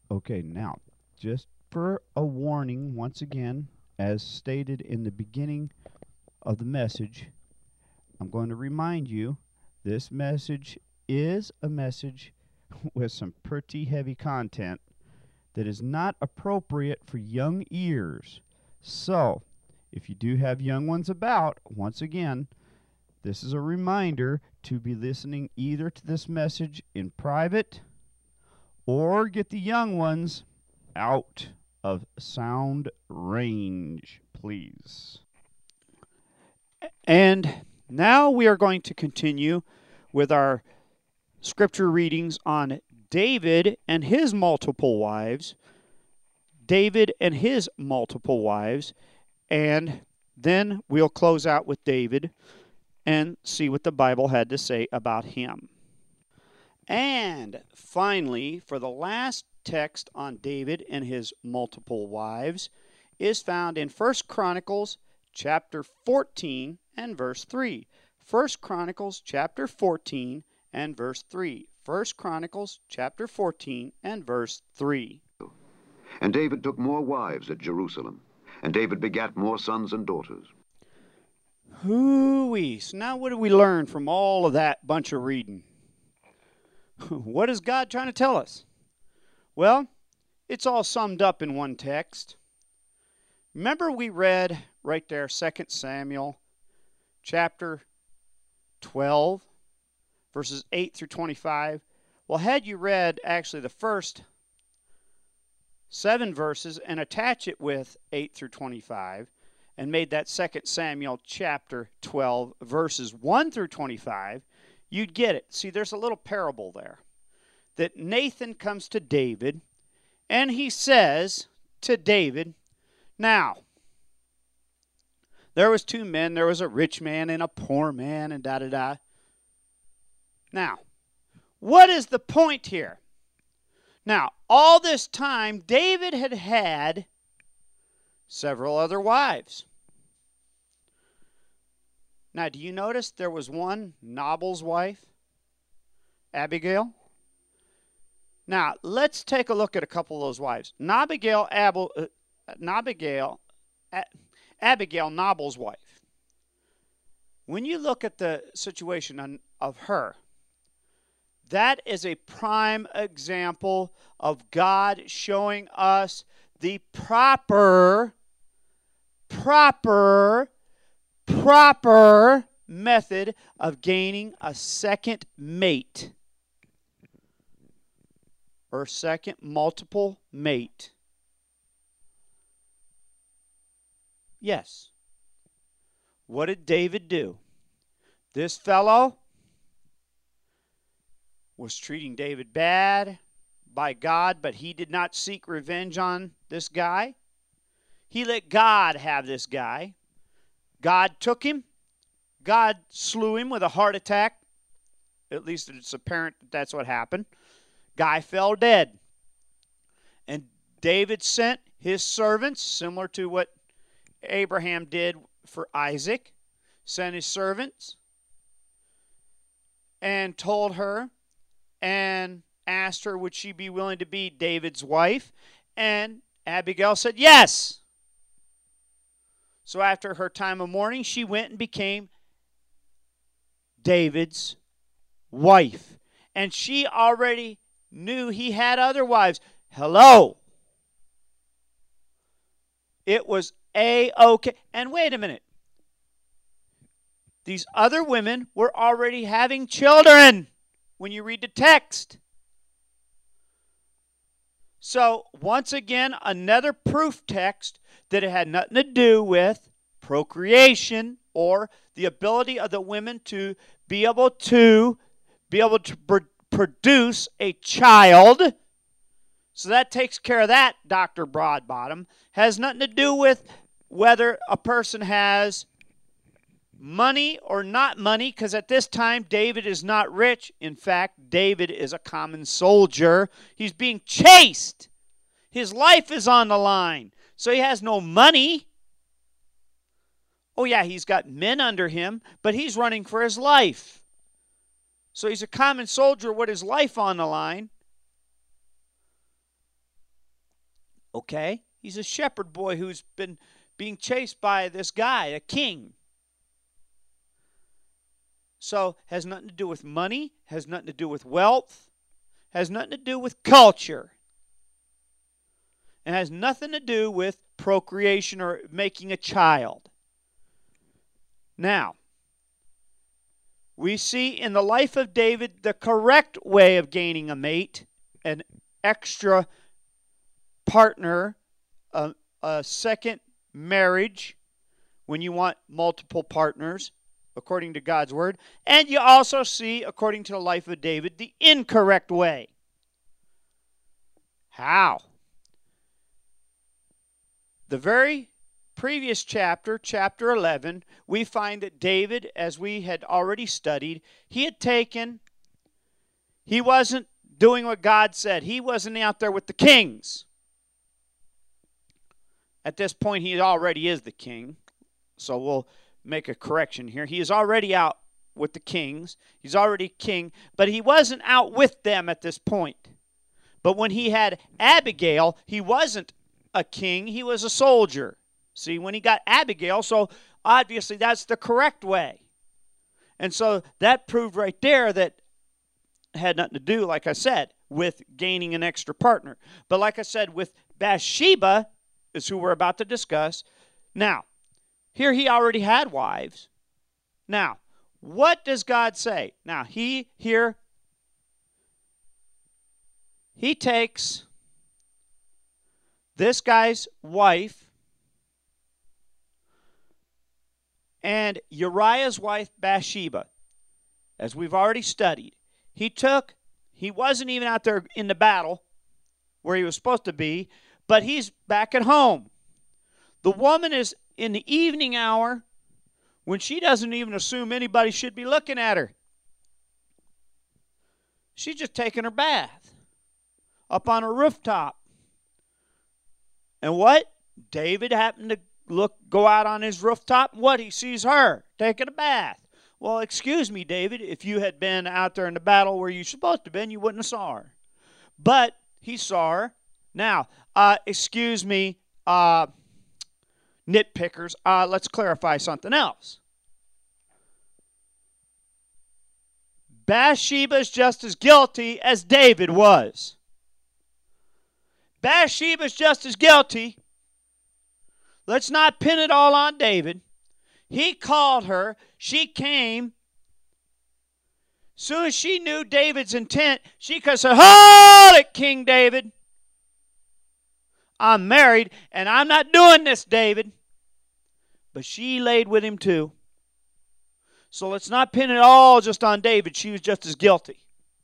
Okay, now, just for a warning, once again, as stated in the beginning of the message, I'm going to remind you this message is a message with some pretty heavy content that is not appropriate for young ears. So, if you do have young ones about, once again, this is a reminder to be listening either to this message in private or get the young ones out of sound range, please. And now we are going to continue with our scripture readings on David and his multiple wives. David and his multiple wives. And then we'll close out with David and see what the Bible had to say about him. And finally, for the last text on David and his multiple wives is found in 1 Chronicles chapter 14 and verse 3. 1 Chronicles chapter 14 and verse 3. 1 Chronicles chapter 14 and verse 3. And David took more wives at Jerusalem, and David begat more sons and daughters. Hoo-wee. So now what do we learn from all of that bunch of reading? What is God trying to tell us? Well, it's all summed up in one text. Remember we read right there 2 Samuel chapter 12, verses 8 through 25. Well, had you read actually the first 7 verses and attach it with 8 through 25 and made that 2 Samuel chapter 12, verses 1 through 25, you'd get it. See, there's a little parable there that Nathan comes to David and he says to David, now, there was 2 men, there was a rich man and a poor man and da-da-da. Now, what is the point here? Now, all this time, David had had several other wives. Now, do you notice there was one, Nabal's wife, Abigail? Now, let's take a look at a couple of those wives. Abigail, Nabal's wife. When you look at the situation of her, that is a prime example of God showing us the proper method of gaining a second mate or second multiple mate. Yes. What did David do? This fellow was treating David bad by God, but he did not seek revenge on this guy. He let God have this guy. God took him. God slew him with a heart attack. At least it's apparent that that's what happened. Guy fell dead. And David sent his servants, similar to what Abraham did for Isaac, sent his servants and told her and asked her would she be willing to be David's wife. And Abigail said yes. So after her time of mourning, she went and became David's wife. And she already knew he had other wives. Hello. It was A-okay. And wait a minute. These other women were already having children when you read the text. So, once again, another proof text that it had nothing to do with procreation or the ability of the women to be able to produce a child. So that takes care of that, Dr. Broadbottom. Has nothing to do with whether a person has money or not money, because at this time David is not rich. In fact, David is a common soldier. He's being chased. His life is on the line. So he has no money. Oh yeah, he's got men under him, but he's running for his life. So he's a common soldier with his life on the line. Okay, he's a shepherd boy who's been being chased by this guy, a king. So, has nothing to do with money, has nothing to do with wealth, has nothing to do with culture. It has nothing to do with procreation or making a child. Now, we see in the life of David the correct way of gaining a mate, an extra partner, a second marriage when you want multiple partners, according to God's word. And you also see, according to the life of David, the incorrect way. How? The very previous chapter, chapter 11, we find that David, as we had already studied, he wasn't doing what God said. He wasn't out there with the kings. At this point, he already is the king. So we'll make a correction here. He is already out with the kings. He's already king, but he wasn't out with them at this point. But when he had Abigail, he wasn't a king, he was a soldier. See, when he got Abigail, so obviously that's the correct way. And so that proved right there that it had nothing to do, like I said, with gaining an extra partner. But like I said, with Bathsheba, is who we're about to discuss. Now, here he already had wives. Now, what does God say? Now, he takes this guy's wife and Uriah's wife Bathsheba, as we've already studied. He wasn't even out there in the battle where he was supposed to be, but he's back at home. The woman is in the evening hour when she doesn't even assume anybody should be looking at her. She's just taking her bath up on a rooftop. And what? David happened to go out on his rooftop, and what? He sees her taking a bath. Well, excuse me, David, if you had been out there in the battle where you're supposed to have been, you wouldn't have saw her. But he saw her. Now, excuse me, nitpickers, let's clarify something else. Bathsheba is just as guilty as David was. Bathsheba is just as guilty. Let's not pin it all on David. He called her. She came. Soon as she knew David's intent, she could say, "Hold it, King David. I'm married, and I'm not doing this, David." But she laid with him too. So let's not pin it all just on David. She was just as guilty.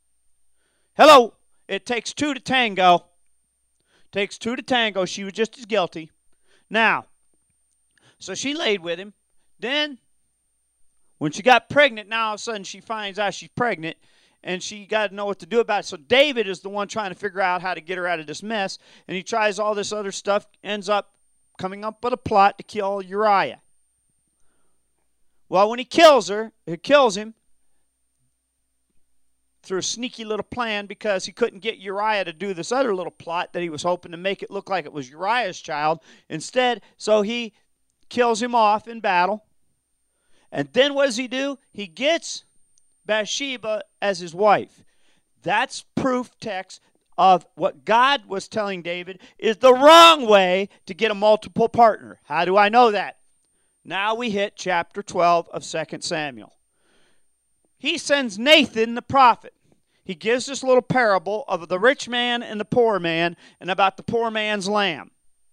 Hello. It takes two to tango. Takes two to tango. She was just as guilty. Now, so she laid with him. Then, when she got pregnant, now all of a sudden she finds out she's pregnant, and she got to know what to do about it. So David is the one trying to figure out how to get her out of this mess, and he tries all this other stuff, ends up coming up with a plot to kill Uriah. Well, when he kills him through a sneaky little plan, because he couldn't get Uriah to do this other little plot that he was hoping to make it look like it was Uriah's child. Instead, so he kills him off in battle. And then what does he do? He gets Bathsheba as his wife. That's proof text of what God was telling David is the wrong way to get a multiple partner. How do I know that? Now we hit chapter 12 of 2 Samuel. He sends Nathan the prophet. He gives this little parable of the rich man and the poor man and about the poor man's lamb.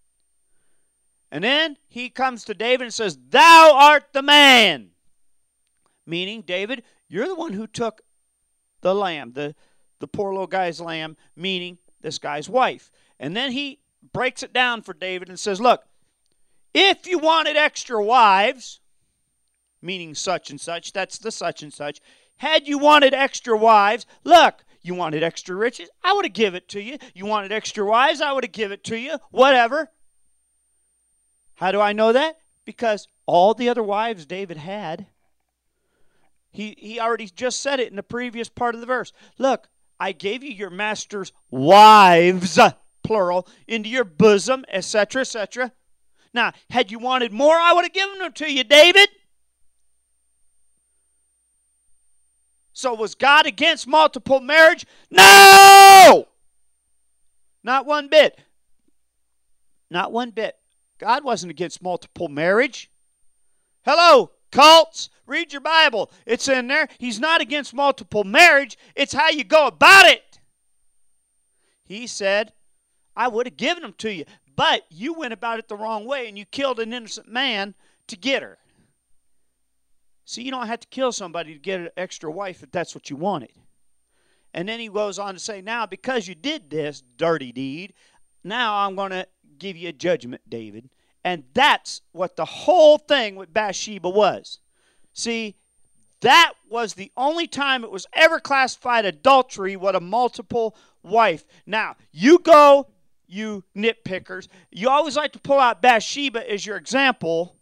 And then he comes to David and says, "Thou art the man." Meaning, David, you're the one who took the lamb, the poor little guy's lamb, meaning this guy's wife. And then he breaks it down for David and says, look, if you wanted extra wives, meaning such and such, that's the such and such, had you wanted extra wives, look, you wanted extra riches, I would have given it to you. You wanted extra wives, I would have given it to you, whatever. How do I know that? Because all the other wives David had, he already just said it in the previous part of the verse. Look, I gave you your master's wives, plural, into your bosom, etc., etc. Now, had you wanted more, I would have given them to you, David. So was God against multiple marriage? No! Not one bit. Not one bit. God wasn't against multiple marriage. Hello, cults. Read your Bible. It's in there. He's not against multiple marriage. It's how you go about it. He said, I would have given them to you, but you went about it the wrong way and you killed an innocent man to get her. See, you don't have to kill somebody to get an extra wife if that's what you wanted. And then he goes on to say, now because you did this dirty deed, now I'm going to give you a judgment, David. And that's what the whole thing with Bathsheba was. See, that was the only time it was ever classified adultery, what a multiple wife. Now, you go, you nitpickers, you always like to pull out Bathsheba as your example.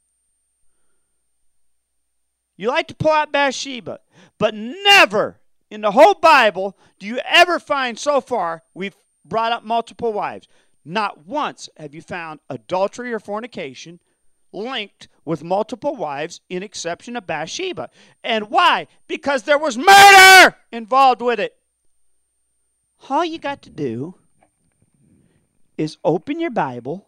You like to pull out Bathsheba, but never in the whole Bible do you ever find so far we've brought up multiple wives. Not once have you found adultery or fornication linked with multiple wives, in exception of Bathsheba. And why? Because there was murder involved with it. All you got to do is open your Bible,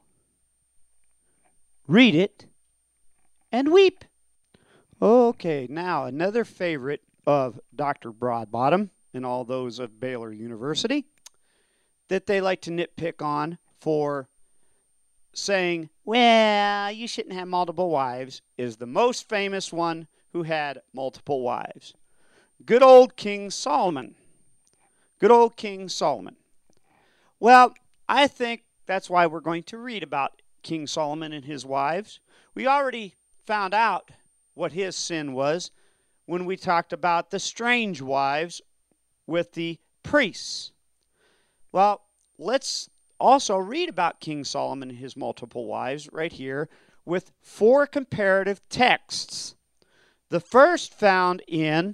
read it, and weep. Okay, now another favorite of Dr. Broadbottom and all those of Baylor University that they like to nitpick on for saying, well, you shouldn't have multiple wives, is the most famous one who had multiple wives. Good old King Solomon. Good old King Solomon. Well, I think that's why we're going to read about King Solomon and his wives. We already found out what his sin was when we talked about the strange wives with the priests. Well, let's also read about King Solomon and his multiple wives right here with 4 comparative texts. The first found in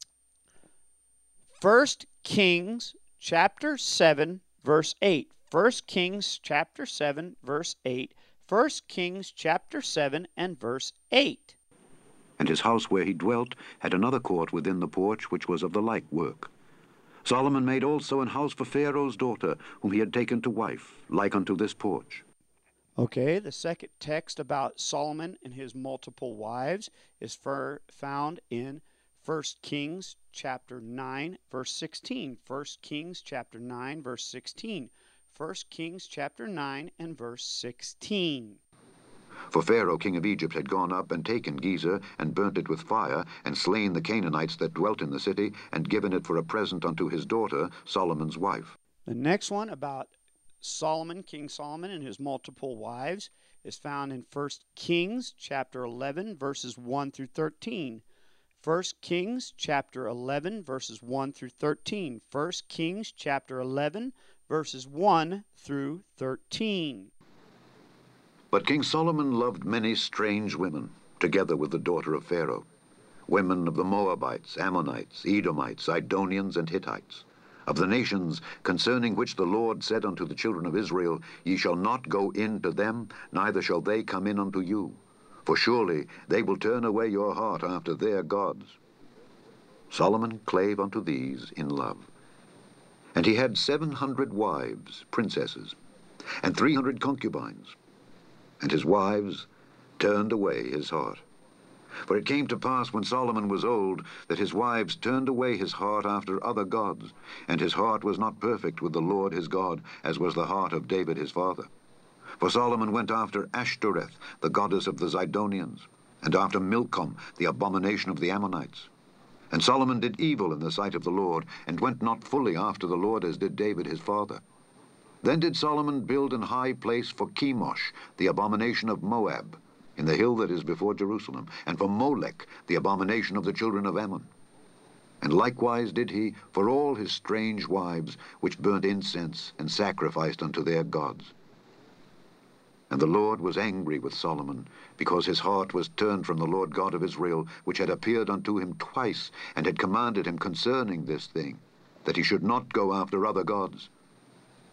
1 Kings chapter 7, verse 8. 1 Kings chapter 7, verse 8. 1 Kings chapter 7 and verse 8. And his house where he dwelt had another court within the porch, which was of the like work. Solomon made also an house for Pharaoh's daughter, whom he had taken to wife, like unto this porch. Okay, the second text about Solomon and his multiple wives is found in 1 Kings chapter 9, verse 16. 1 Kings chapter 9, verse 16. 1 Kings chapter 9 and verse 16. For Pharaoh king of Egypt had gone up and taken Gezer, and burnt it with fire, and slain the Canaanites that dwelt in the city, and given it for a present unto his daughter, Solomon's wife. The next one about Solomon, King Solomon, and his multiple wives is found in 1 Kings chapter 11, verses 1 through 13. 1 Kings chapter 11, verses 1 through 13. 1 Kings chapter 11, verses 1 through 13. But King Solomon loved many strange women, together with the daughter of Pharaoh, women of the Moabites, Ammonites, Edomites, Sidonians, and Hittites, of the nations concerning which the Lord said unto the children of Israel, Ye shall not go in to them, neither shall they come in unto you, for surely they will turn away your heart after their gods. Solomon clave unto these in love. And he had 700 wives, princesses, and 300 concubines. And his wives turned away his heart. For it came to pass when Solomon was old, that his wives turned away his heart after other gods, and his heart was not perfect with the Lord his God, as was the heart of David his father. For Solomon went after Ashtoreth, the goddess of the Zidonians, and after Milcom, the abomination of the Ammonites. And Solomon did evil in the sight of the Lord, and went not fully after the Lord as did David his father. Then did Solomon build an high place for Chemosh, the abomination of Moab, in the hill that is before Jerusalem, and for Molech, the abomination of the children of Ammon. And likewise did he for all his strange wives, which burnt incense and sacrificed unto their gods. And the Lord was angry with Solomon, because his heart was turned from the Lord God of Israel, which had appeared unto him twice, and had commanded him concerning this thing, that he should not go after other gods.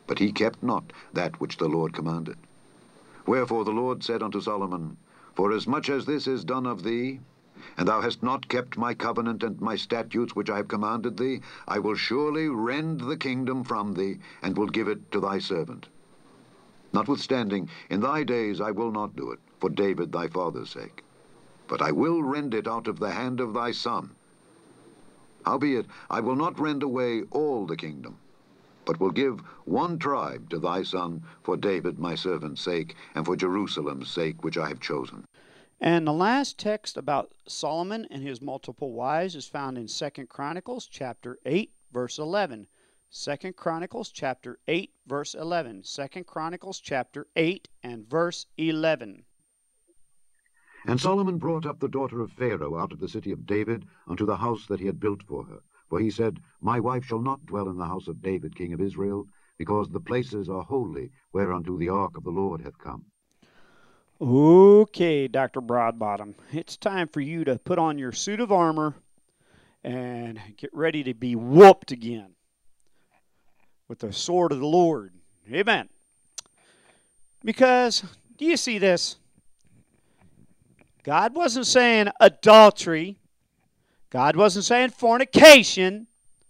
but he kept not that which the Lord commanded. Wherefore the Lord said unto Solomon, Forasmuch as this is done of thee, and thou hast not kept my covenant and my statutes which I have commanded thee, I will surely rend the kingdom from thee, and will give it to thy servant. Notwithstanding, in thy days I will not do it, for David thy father's sake. But I will rend it out of the hand of thy son. Howbeit, I will not rend away all the kingdom, but will give one tribe to thy son for David my servant's sake, and for Jerusalem's sake which I have chosen. And the last text about Solomon and his multiple wives is found in 2 Chronicles chapter 8, verse 11. 2 Chronicles chapter 8, verse 11. 2 Chronicles chapter 8 and verse 11. And Solomon brought up the daughter of Pharaoh out of the city of David unto the house that he had built for her. For he said, My wife shall not dwell in the house of David king of Israel, because the places are holy whereunto the ark of the Lord hath come. Okay, Dr. Broadbottom, it's time for you to put on your suit of armor and get ready to be whooped again with the sword of the Lord. Amen. Because, do you see this? God wasn't saying adultery. God wasn't saying fornication.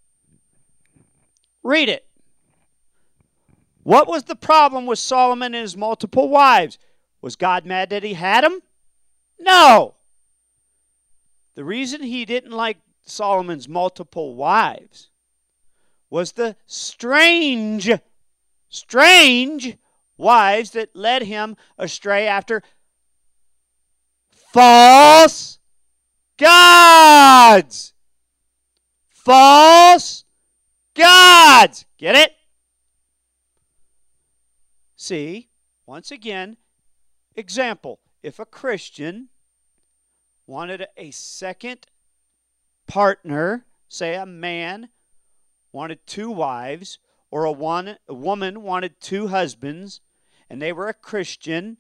Read it. What was the problem with Solomon and his multiple wives? Was God mad that he had them? No. The reason he didn't like Solomon's multiple wives was the strange wives that led him astray after false gods. False gods. Get it? See, once again, example, if a Christian wanted a second partner, say a man wanted two wives, or a woman wanted two husbands, and they were a Christian,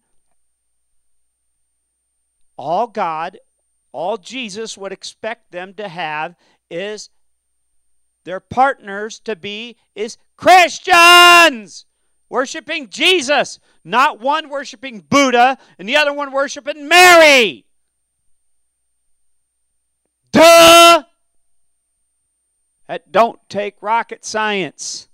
all God, all Jesus would expect them to have is their partners to be is Christians, worshiping Jesus, not one worshiping Buddha and the other one worshiping Mary. Duh! That don't take rocket science.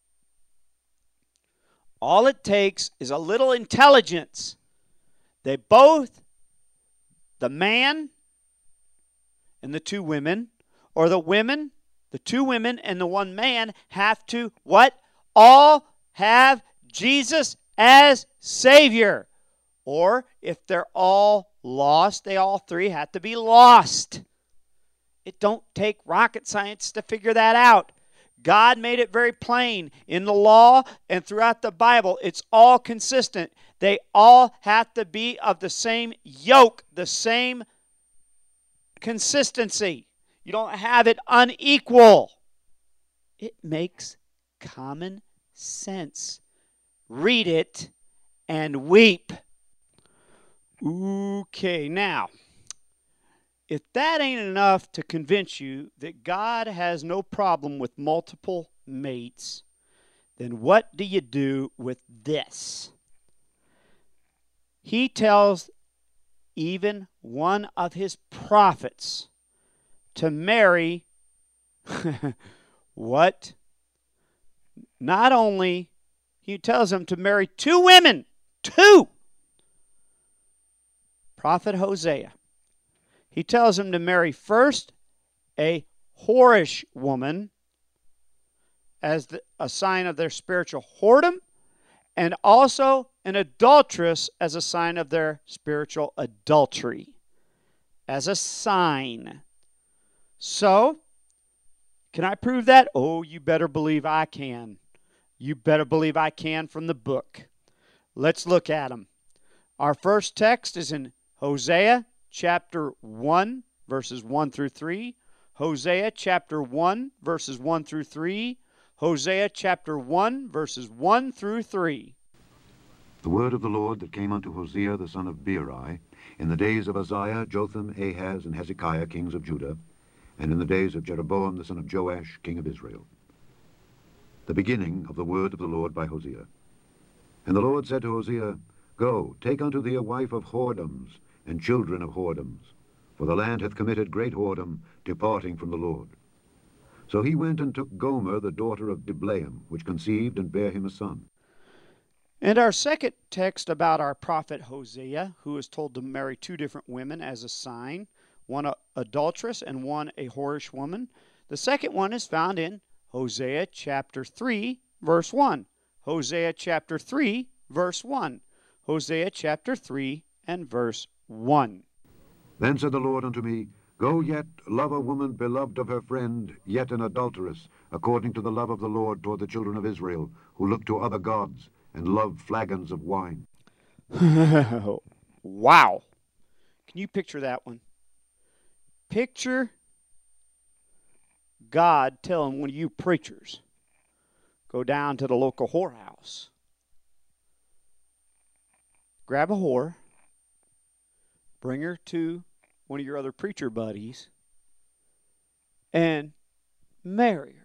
All it takes is a little intelligence. They both, the man and the two women, or the women, the two women and the one man have to, what? All have Jesus as Savior. Or if they're all lost, they all three have to be lost. It don't take rocket science to figure that out. God made it very plain in the law and throughout the Bible. It's all consistent. They all have to be of the same yoke, the same consistency. You don't have it unequal. It makes common sense. Read it and weep. Okay, now, if that ain't enough to convince you that God has no problem with multiple mates, then what do you do with this? He tells even one of his prophets to marry what? Not only, he tells him to marry two women. Two! Prophet Hosea. He tells him to marry first a whorish woman as a sign of their spiritual whoredom, and also an adulteress as a sign of their spiritual adultery. As a sign. So, can I prove that? Oh, you better believe I can. You better believe I can from the book. Let's look at them. Our first text is in Hosea chapter 1, verses 1 through 3. Hosea chapter 1, verses 1 through 3. Hosea chapter 1, verses 1 through 3. The word of the Lord that came unto Hosea the son of Beeri in the days of Uzziah, Jotham, Ahaz, and Hezekiah, kings of Judah, and in the days of Jeroboam the son of Joash, king of Israel. The beginning of the word of the Lord by Hosea. And the Lord said to Hosea, Go, take unto thee a wife of whoredoms, and children of whoredoms, for the land hath committed great whoredom, departing from the Lord. So he went and took Gomer, the daughter of Diblaim, which conceived and bare him a son. And our second text about our prophet Hosea, who is told to marry two different women as a sign, one adulteress and one a whorish woman. The second one is found in Hosea chapter 3, verse 1. Hosea chapter 3, verse 1. Hosea chapter 3 and verse 1. Then said the Lord unto me, Go yet, love a woman beloved of her friend, yet an adulteress, according to the love of the Lord toward the children of Israel, who look to other gods, and love flagons of wine. Wow. Can you picture that one? Picture God telling one of you preachers, go down to the local whorehouse, grab a whore, bring her to one of your other preacher buddies, and marry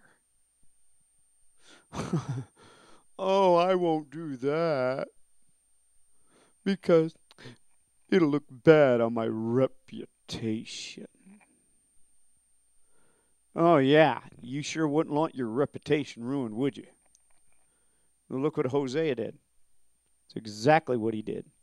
her. Oh, I won't do that because it'll look bad on my reputation. Oh, yeah, you sure wouldn't want your reputation ruined, would you? Well, look what Hosea did. It's exactly what he did.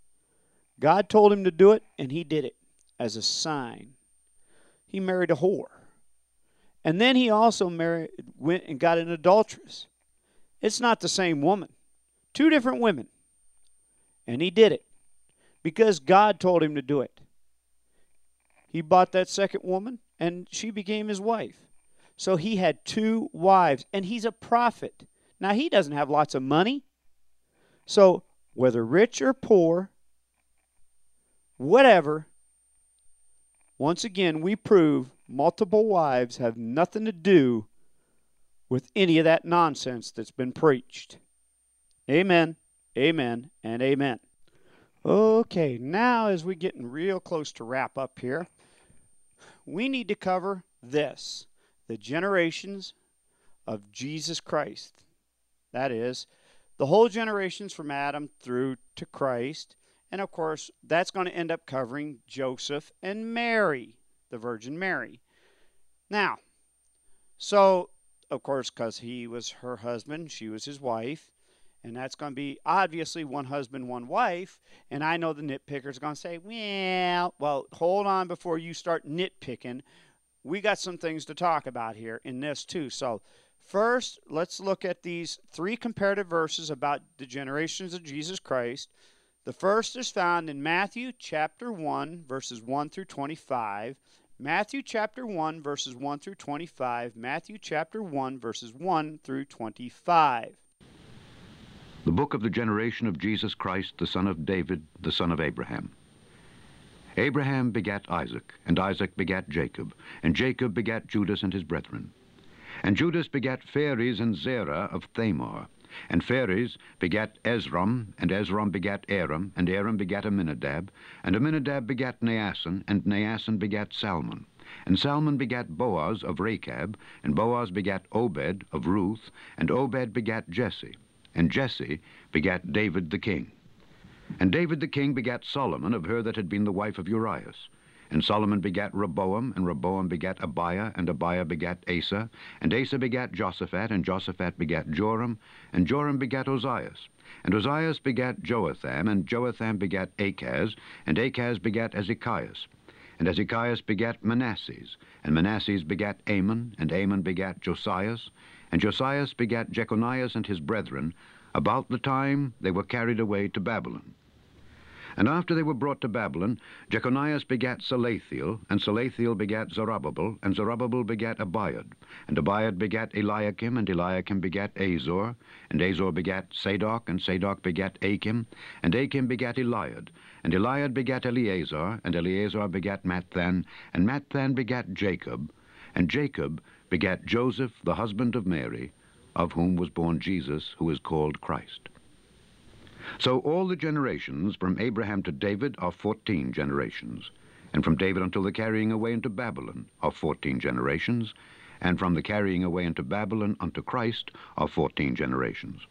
God told him to do it, and he did it as a sign. He married a whore. And then he also went and got an adulteress. It's not the same woman. Two different women. And he did it because God told him to do it. He bought that second woman, and she became his wife. So he had two wives, and he's a prophet. Now, he doesn't have lots of money. So whether rich or poor, whatever, once again, we prove multiple wives have nothing to do with any of that nonsense that's been preached. Amen, amen, and amen. Okay, now as we're getting real close to wrap up here, we need to cover this, the generations of Jesus Christ. That is, the whole generations from Adam through to Christ. And of course, that's going to end up covering Joseph and Mary, the Virgin Mary. Now, so, of course, because he was her husband, she was his wife, and that's going to be obviously one husband, one wife. And I know the nitpicker's going to say, well, hold on before you start nitpicking. We got some things to talk about here in this too. So first, let's look at these three comparative verses about the generations of Jesus Christ. The first is found in Matthew chapter 1, verses 1 through 25. Matthew chapter 1, verses 1 through 25. Matthew chapter 1, verses 1 through 25. The book of the generation of Jesus Christ, the son of David, the son of Abraham. Abraham begat Isaac, and Isaac begat Jacob, and Jacob begat Judas and his brethren. And Judas begat Phares and Zerah of Thamar. And Phares begat Ezrom, and Ezrom begat Aram, and Aram begat Aminadab, and Aminadab begat Naasson, and Naasson begat Salmon. And Salmon begat Boaz of Rechab, and Boaz begat Obed of Ruth, and Obed begat Jesse, and Jesse begat David the king. And David the king begat Solomon of her that had been the wife of Urias. And Solomon begat Rehoboam, and Rehoboam begat Abiah, and Abiah begat Asa, and Asa begat Josaphat, and Josaphat begat Joram, and Joram begat Ozias. And Ozias begat Joatham, and Joatham begat Achaz, and Achaz begat Ezekias. And Ezekias begat Manasses, and Manasses begat Amon, and Amon begat Josias, and Josias begat Jeconias and his brethren, about the time they were carried away to Babylon. And after they were brought to Babylon, Jeconias begat Salathiel, and Salathiel begat Zerubbabel, and Zerubbabel begat Abiad, and Abiad begat Eliakim, and Eliakim begat Azor, and Azor begat Sadok, and Sadok begat Achim, and Achim begat Eliad, and Eliad begat Eleazar, and Eleazar begat Matthan, and Matthan begat Jacob, and Jacob begat Joseph, the husband of Mary, of whom was born Jesus, who is called Christ. So all the generations from Abraham to David are 14 generations, and from David until the carrying away into Babylon are 14 generations, and from the carrying away into Babylon unto Christ are 14 generations.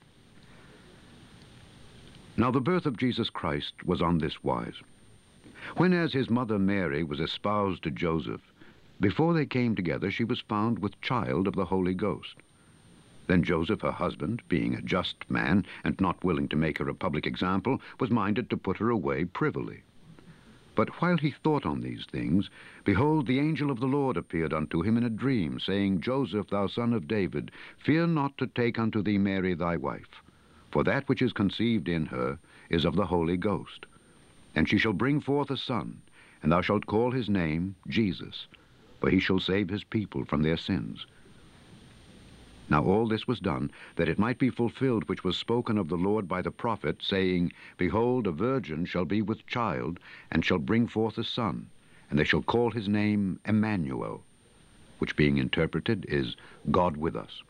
Now the birth of Jesus Christ was on this wise. When as his mother Mary was espoused to Joseph, before they came together she was found with child of the Holy Ghost. Then Joseph, her husband, being a just man, and not willing to make her a public example, was minded to put her away privily. But while he thought on these things, behold, the angel of the Lord appeared unto him in a dream, saying, Joseph, thou son of David, fear not to take unto thee Mary thy wife, for that which is conceived in her is of the Holy Ghost. And she shall bring forth a son, and thou shalt call his name Jesus, for he shall save his people from their sins. Now all this was done, that it might be fulfilled which was spoken of the Lord by the prophet, saying, Behold, a virgin shall be with child, and shall bring forth a son, and they shall call his name Emmanuel, which being interpreted is God with us.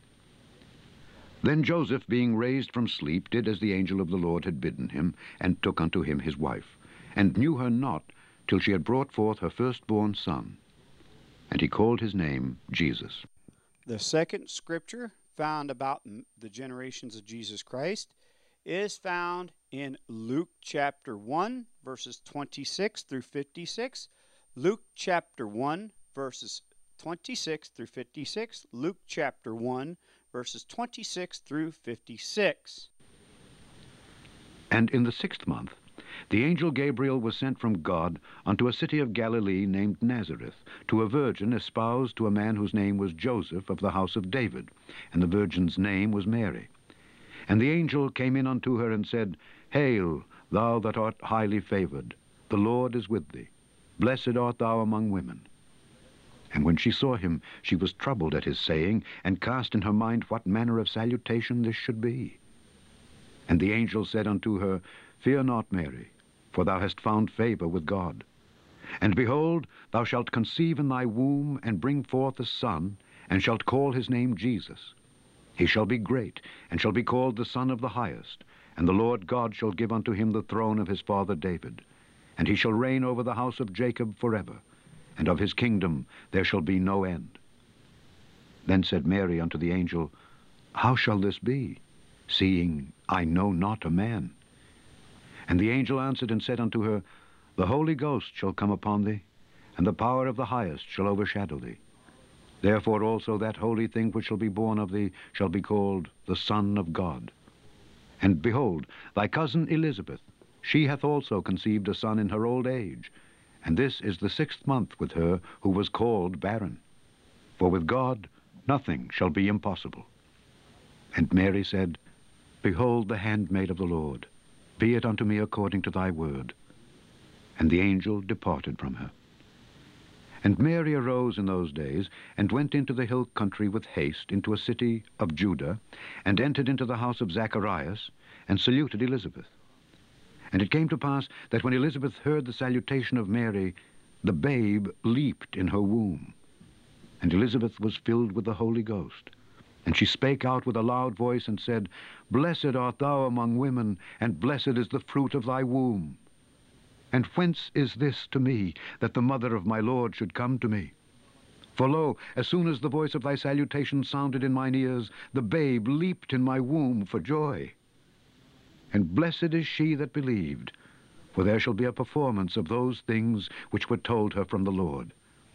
Then Joseph, being raised from sleep, did as the angel of the Lord had bidden him, and took unto him his wife, and knew her not till she had brought forth her firstborn son. And he called his name Jesus. The second scripture found about the generations of Jesus Christ is found in Luke chapter 1, verses 26 through 56. Luke chapter 1, verses 26 through 56. Luke chapter 1, verses 26 through 56. And in the 6th month, the angel Gabriel was sent from God unto a city of Galilee named Nazareth, to a virgin espoused to a man whose name was Joseph, of the house of David, and the virgin's name was Mary. And the angel came in unto her and said, Hail, thou that art highly favored, the Lord is with thee. Blessed art thou among women. And when she saw him, she was troubled at his saying, and cast in her mind what manner of salutation this should be. And the angel said unto her, Fear not, Mary, for thou hast found favor with God. And behold, thou shalt conceive in thy womb, and bring forth a son, and shalt call his name Jesus. He shall be great, and shall be called the Son of the Highest, and the Lord God shall give unto him the throne of his father David. And he shall reign over the house of Jacob forever, and of his kingdom there shall be no end. Then said Mary unto the angel, How shall this be, seeing I know not a man? And the angel answered and said unto her, The Holy Ghost shall come upon thee, and the power of the Highest shall overshadow thee. Therefore also that holy thing which shall be born of thee shall be called the Son of God. And behold, thy cousin Elizabeth, she hath also conceived a son in her old age, and this is the 6th month with her who was called barren. For with God nothing shall be impossible. And Mary said, Behold the handmaid of the Lord, be it unto me according to thy word. And the angel departed from her. And Mary arose in those days, and went into the hill country with haste into a city of Judah, and entered into the house of Zacharias, and saluted Elizabeth. And it came to pass that when Elizabeth heard the salutation of Mary, the babe leaped in her womb. And Elizabeth was filled with the Holy Ghost. And she spake out with a loud voice, and said, Blessed art thou among women, and blessed is the fruit of thy womb. And whence is this to me, that the mother of my Lord should come to me? For lo, as soon as the voice of thy salutation sounded in mine ears, the babe leaped in my womb for joy. And blessed is she that believed, for there shall be a performance of those things which were told her from the Lord.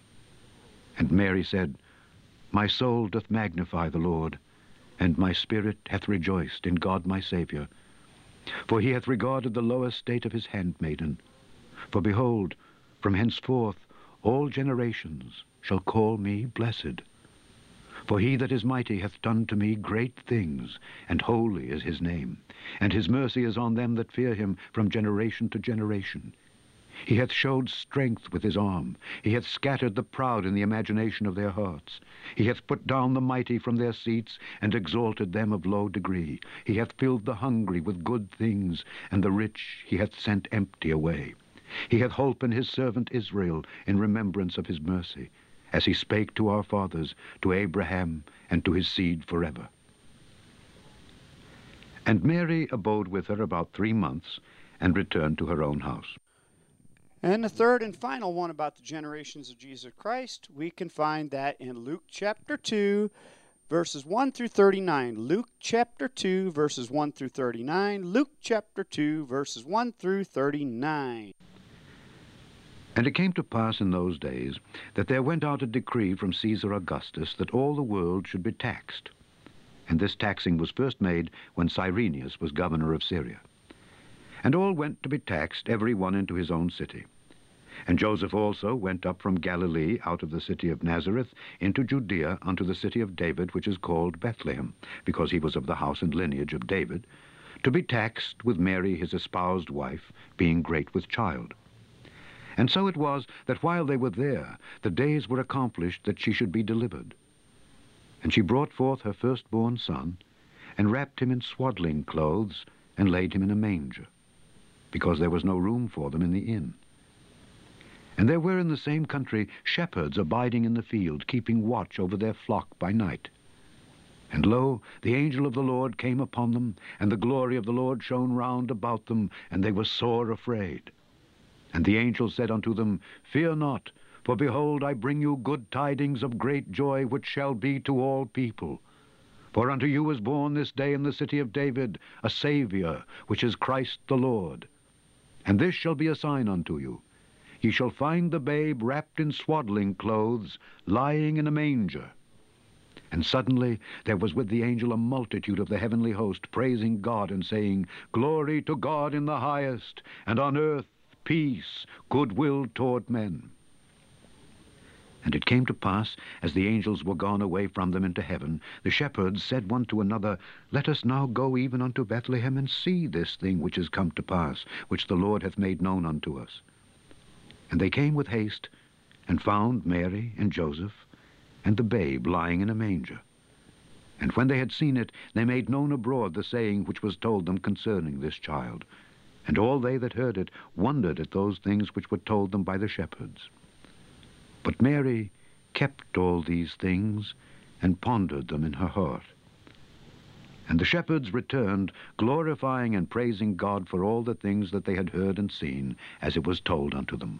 And Mary said, My soul doth magnify the Lord, and my spirit hath rejoiced in God my Saviour. For he hath regarded the low estate of his handmaiden. For behold, from henceforth all generations shall call me blessed. For he that is mighty hath done to me great things, and holy is his name, and his mercy is on them that fear him from generation to generation. He hath showed strength with his arm. He hath scattered the proud in the imagination of their hearts. He hath put down the mighty from their seats, and exalted them of low degree. He hath filled the hungry with good things, and the rich he hath sent empty away. He hath holpen his servant Israel in remembrance of his mercy, as he spake to our fathers, to Abraham, and to his seed forever. And Mary abode with her about 3 months, and returned to her own house. And the third and final one about the generations of Jesus Christ, we can find that in Luke chapter 2, verses 1 through 39. Luke chapter 2, verses 1 through 39. Luke chapter 2, verses 1 through 39. And it came to pass in those days that there went out a decree from Caesar Augustus that all the world should be taxed. And this taxing was first made when Cyrenius was governor of Syria. And all went to be taxed, every one into his own city. And Joseph also went up from Galilee out of the city of Nazareth into Judea unto the city of David, which is called Bethlehem, because he was of the house and lineage of David, to be taxed with Mary his espoused wife, being great with child. And so it was that while they were there, the days were accomplished that she should be delivered. And she brought forth her firstborn son, and wrapped him in swaddling clothes, and laid him in a manger, because there was no room for them in the inn. And there were in the same country shepherds abiding in the field, keeping watch over their flock by night. And lo, the angel of the Lord came upon them, and the glory of the Lord shone round about them, and they were sore afraid. And the angel said unto them, Fear not, for behold, I bring you good tidings of great joy, which shall be to all people. For unto you is born this day in the city of David a Saviour, which is Christ the Lord. And this shall be a sign unto you. Ye shall find the babe wrapped in swaddling clothes, lying in a manger. And suddenly there was with the angel a multitude of the heavenly host, praising God and saying, Glory to God in the highest, and on earth peace, goodwill toward men. And it came to pass, as the angels were gone away from them into heaven, the shepherds said one to another, Let us now go even unto Bethlehem, and see this thing which is come to pass, which the Lord hath made known unto us. And they came with haste, and found Mary and Joseph, and the babe lying in a manger. And when they had seen it, they made known abroad the saying which was told them concerning this child. And all they that heard it wondered at those things which were told them by the shepherds. But Mary kept all these things, and pondered them in her heart. And the shepherds returned, glorifying and praising God for all the things that they had heard and seen, as it was told unto them.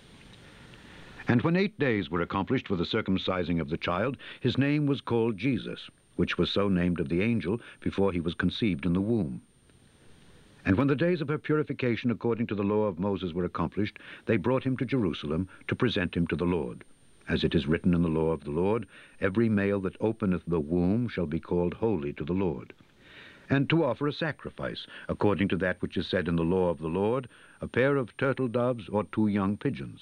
And when 8 days were accomplished for the circumcising of the child, his name was called Jesus, which was so named of the angel before he was conceived in the womb. And when the days of her purification according to the law of Moses were accomplished, they brought him to Jerusalem to present him to the Lord. As it is written in the law of the Lord, Every male that openeth the womb shall be called holy to the Lord. And to offer a sacrifice, according to that which is said in the law of the Lord, a pair of turtle doves or 2 young pigeons.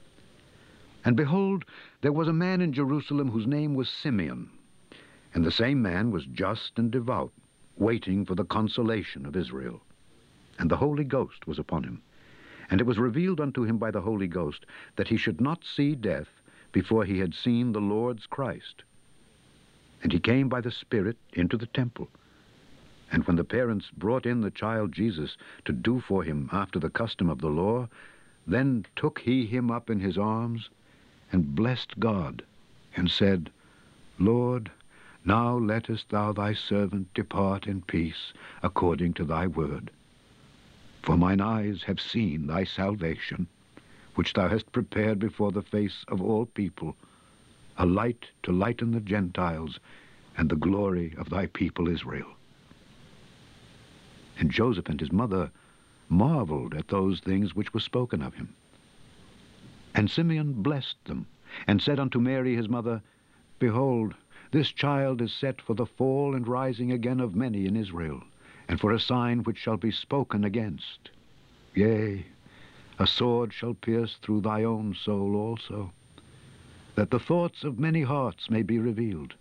And behold, there was a man in Jerusalem whose name was Simeon. And the same man was just and devout, waiting for the consolation of Israel. And the Holy Ghost was upon him. And it was revealed unto him by the Holy Ghost that he should not see death before he had seen the Lord's Christ. And he came by the Spirit into the temple. And when the parents brought in the child Jesus to do for him after the custom of the law, then took he him up in his arms, and blessed God, and said, Lord, now lettest thou thy servant depart in peace, according to thy word. For mine eyes have seen thy salvation, which thou hast prepared before the face of all people, a light to lighten the Gentiles, and the glory of thy people Israel. And Joseph and his mother marveled at those things which were spoken of him. And Simeon blessed them, and said unto Mary his mother, Behold, this child is set for the fall and rising again of many in Israel, and for a sign which shall be spoken against. Yea, a sword shall pierce through thy own soul also, that the thoughts of many hearts may be revealed.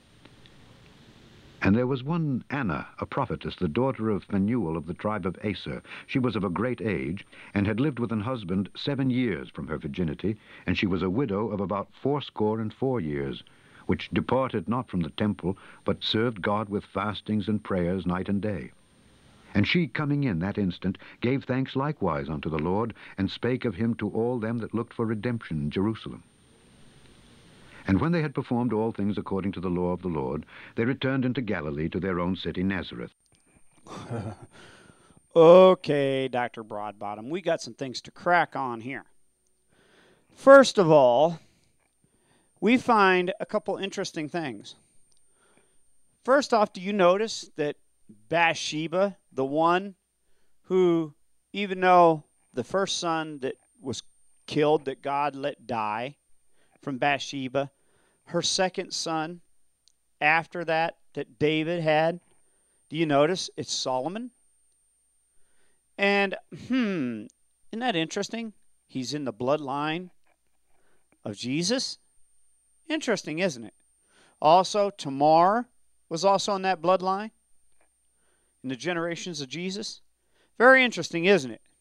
And there was one Anna, a prophetess, the daughter of Phanuel of the tribe of Aser. She was of a great age, and had lived with an husband 7 years from her virginity, and she was a widow of about 84 years, which departed not from the temple, but served God with fastings and prayers night and day. And she, coming in that instant, gave thanks likewise unto the Lord, and spake of him to all them that looked for redemption in Jerusalem. And when they had performed all things according to the law of the Lord, they returned into Galilee to their own city Nazareth. Okay, Dr. Broadbottom, we got some things to crack on here. First of all, we find a couple interesting things. First off, do you notice that Bathsheba, the one who, even though the first son that was killed, that God let die from Bathsheba, her second son after that David had, do you notice it's Solomon? And, isn't that interesting? He's in the bloodline of Jesus. Interesting, isn't it? Also, Tamar was also in that bloodline in the generations of Jesus. Very interesting, isn't it?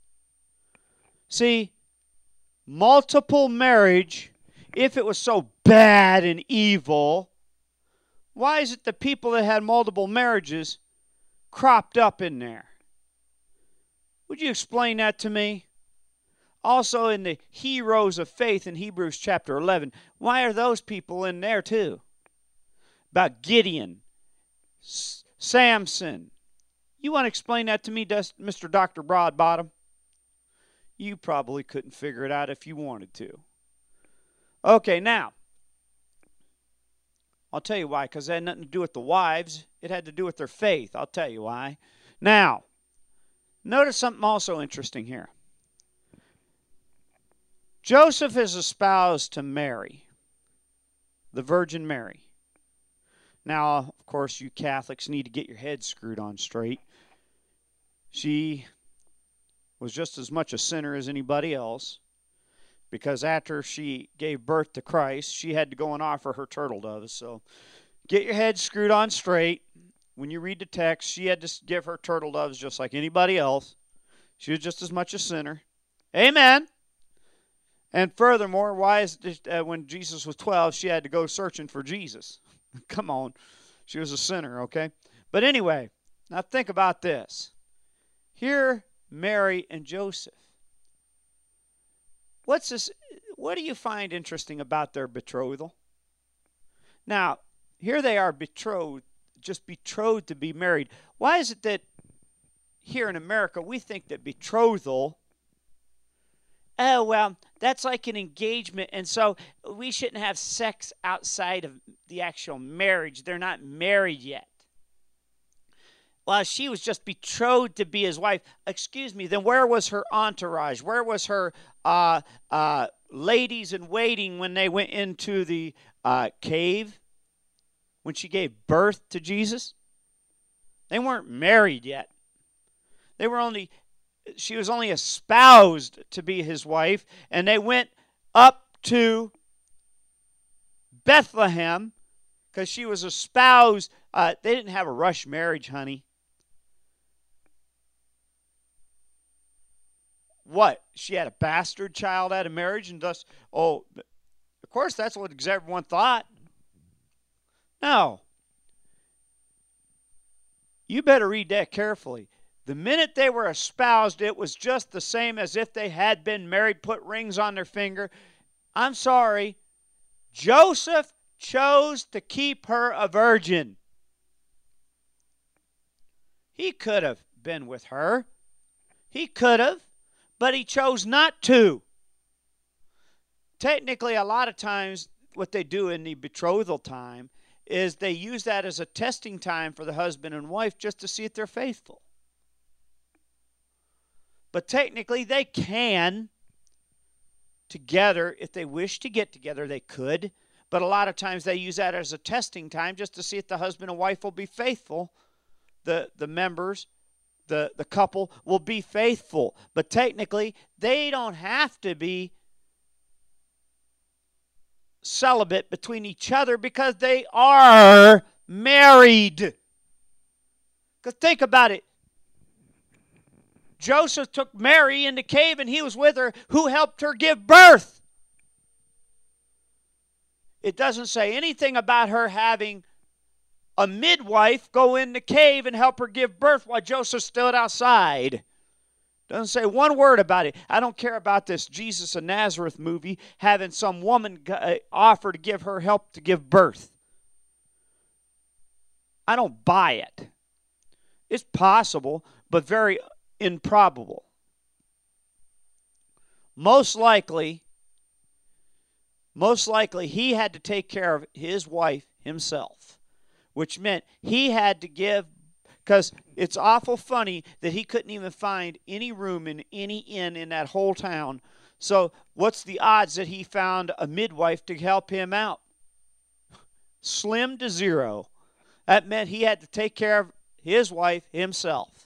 See, multiple marriage, if it was so bad and evil, why is it the people that had multiple marriages cropped up in there? Would you explain that to me? Also, in the heroes of faith in Hebrews chapter 11, why are those people in there too? About Gideon, Samson. You want to explain that to me, Mr. Dr. Broadbottom? You probably couldn't figure it out if you wanted to. Okay, now, I'll tell you why, because it had nothing to do with the wives. It had to do with their faith. I'll tell you why. Now, notice something also interesting here. Joseph is espoused to Mary, the Virgin Mary. Now, of course, you Catholics need to get your heads screwed on straight. She was just as much a sinner as anybody else, because after she gave birth to Christ, she had to go and offer her turtle doves. So get your head screwed on straight. When you read the text, she had to give her turtle doves just like anybody else. She was just as much a sinner. Amen. And furthermore, why is it, when Jesus was 12, she had to go searching for Jesus? Come on. She was a sinner, okay? But anyway, now think about this. Here, Mary and Joseph. What's this? What do you find interesting about their betrothal? Now, here they are betrothed, just betrothed to be married. Why is it that here in America we think that betrothal, oh, well, that's like an engagement, and so we shouldn't have sex outside of the actual marriage. They're not married yet. Well, she was just betrothed to be his wife. Excuse me, then where was her entourage? Where was her ladies in waiting when they went into the cave? When she gave birth to Jesus? They weren't married yet. She was only espoused to be his wife, and they went up to Bethlehem because she was espoused. They didn't have a rush marriage, honey. What? She had a bastard child out of marriage, and thus, of course, that's what everyone thought. No. You better read that carefully. The minute they were espoused, it was just the same as if they had been married, put rings on their finger. I'm sorry. Joseph chose to keep her a virgin. He could have been with her. He could have, but he chose not to. Technically, a lot of times, what they do in the betrothal time is they use that as a testing time for the husband and wife just to see if they're faithful. But technically, they can together, if they wish to get together, they could. But a lot of times they use that as a testing time just to see if the husband and wife will be faithful. The members, the couple will be faithful. But technically, they don't have to be celibate between each other because they are married. Because think about it. Joseph took Mary in the cave and he was with her. Who helped her give birth? It doesn't say anything about her having a midwife go in the cave and help her give birth while Joseph stood outside. Doesn't say one word about it. I don't care about this Jesus of Nazareth movie having some woman offer to give her help to give birth. I don't buy it. It's possible, but very improbable. Most likely he had to take care of his wife himself, which meant he had to give, because it's awful funny that he couldn't even find any room in any inn in that whole town. So what's the odds that he found a midwife to help him out? Slim to zero. That meant he had to take care of his wife himself.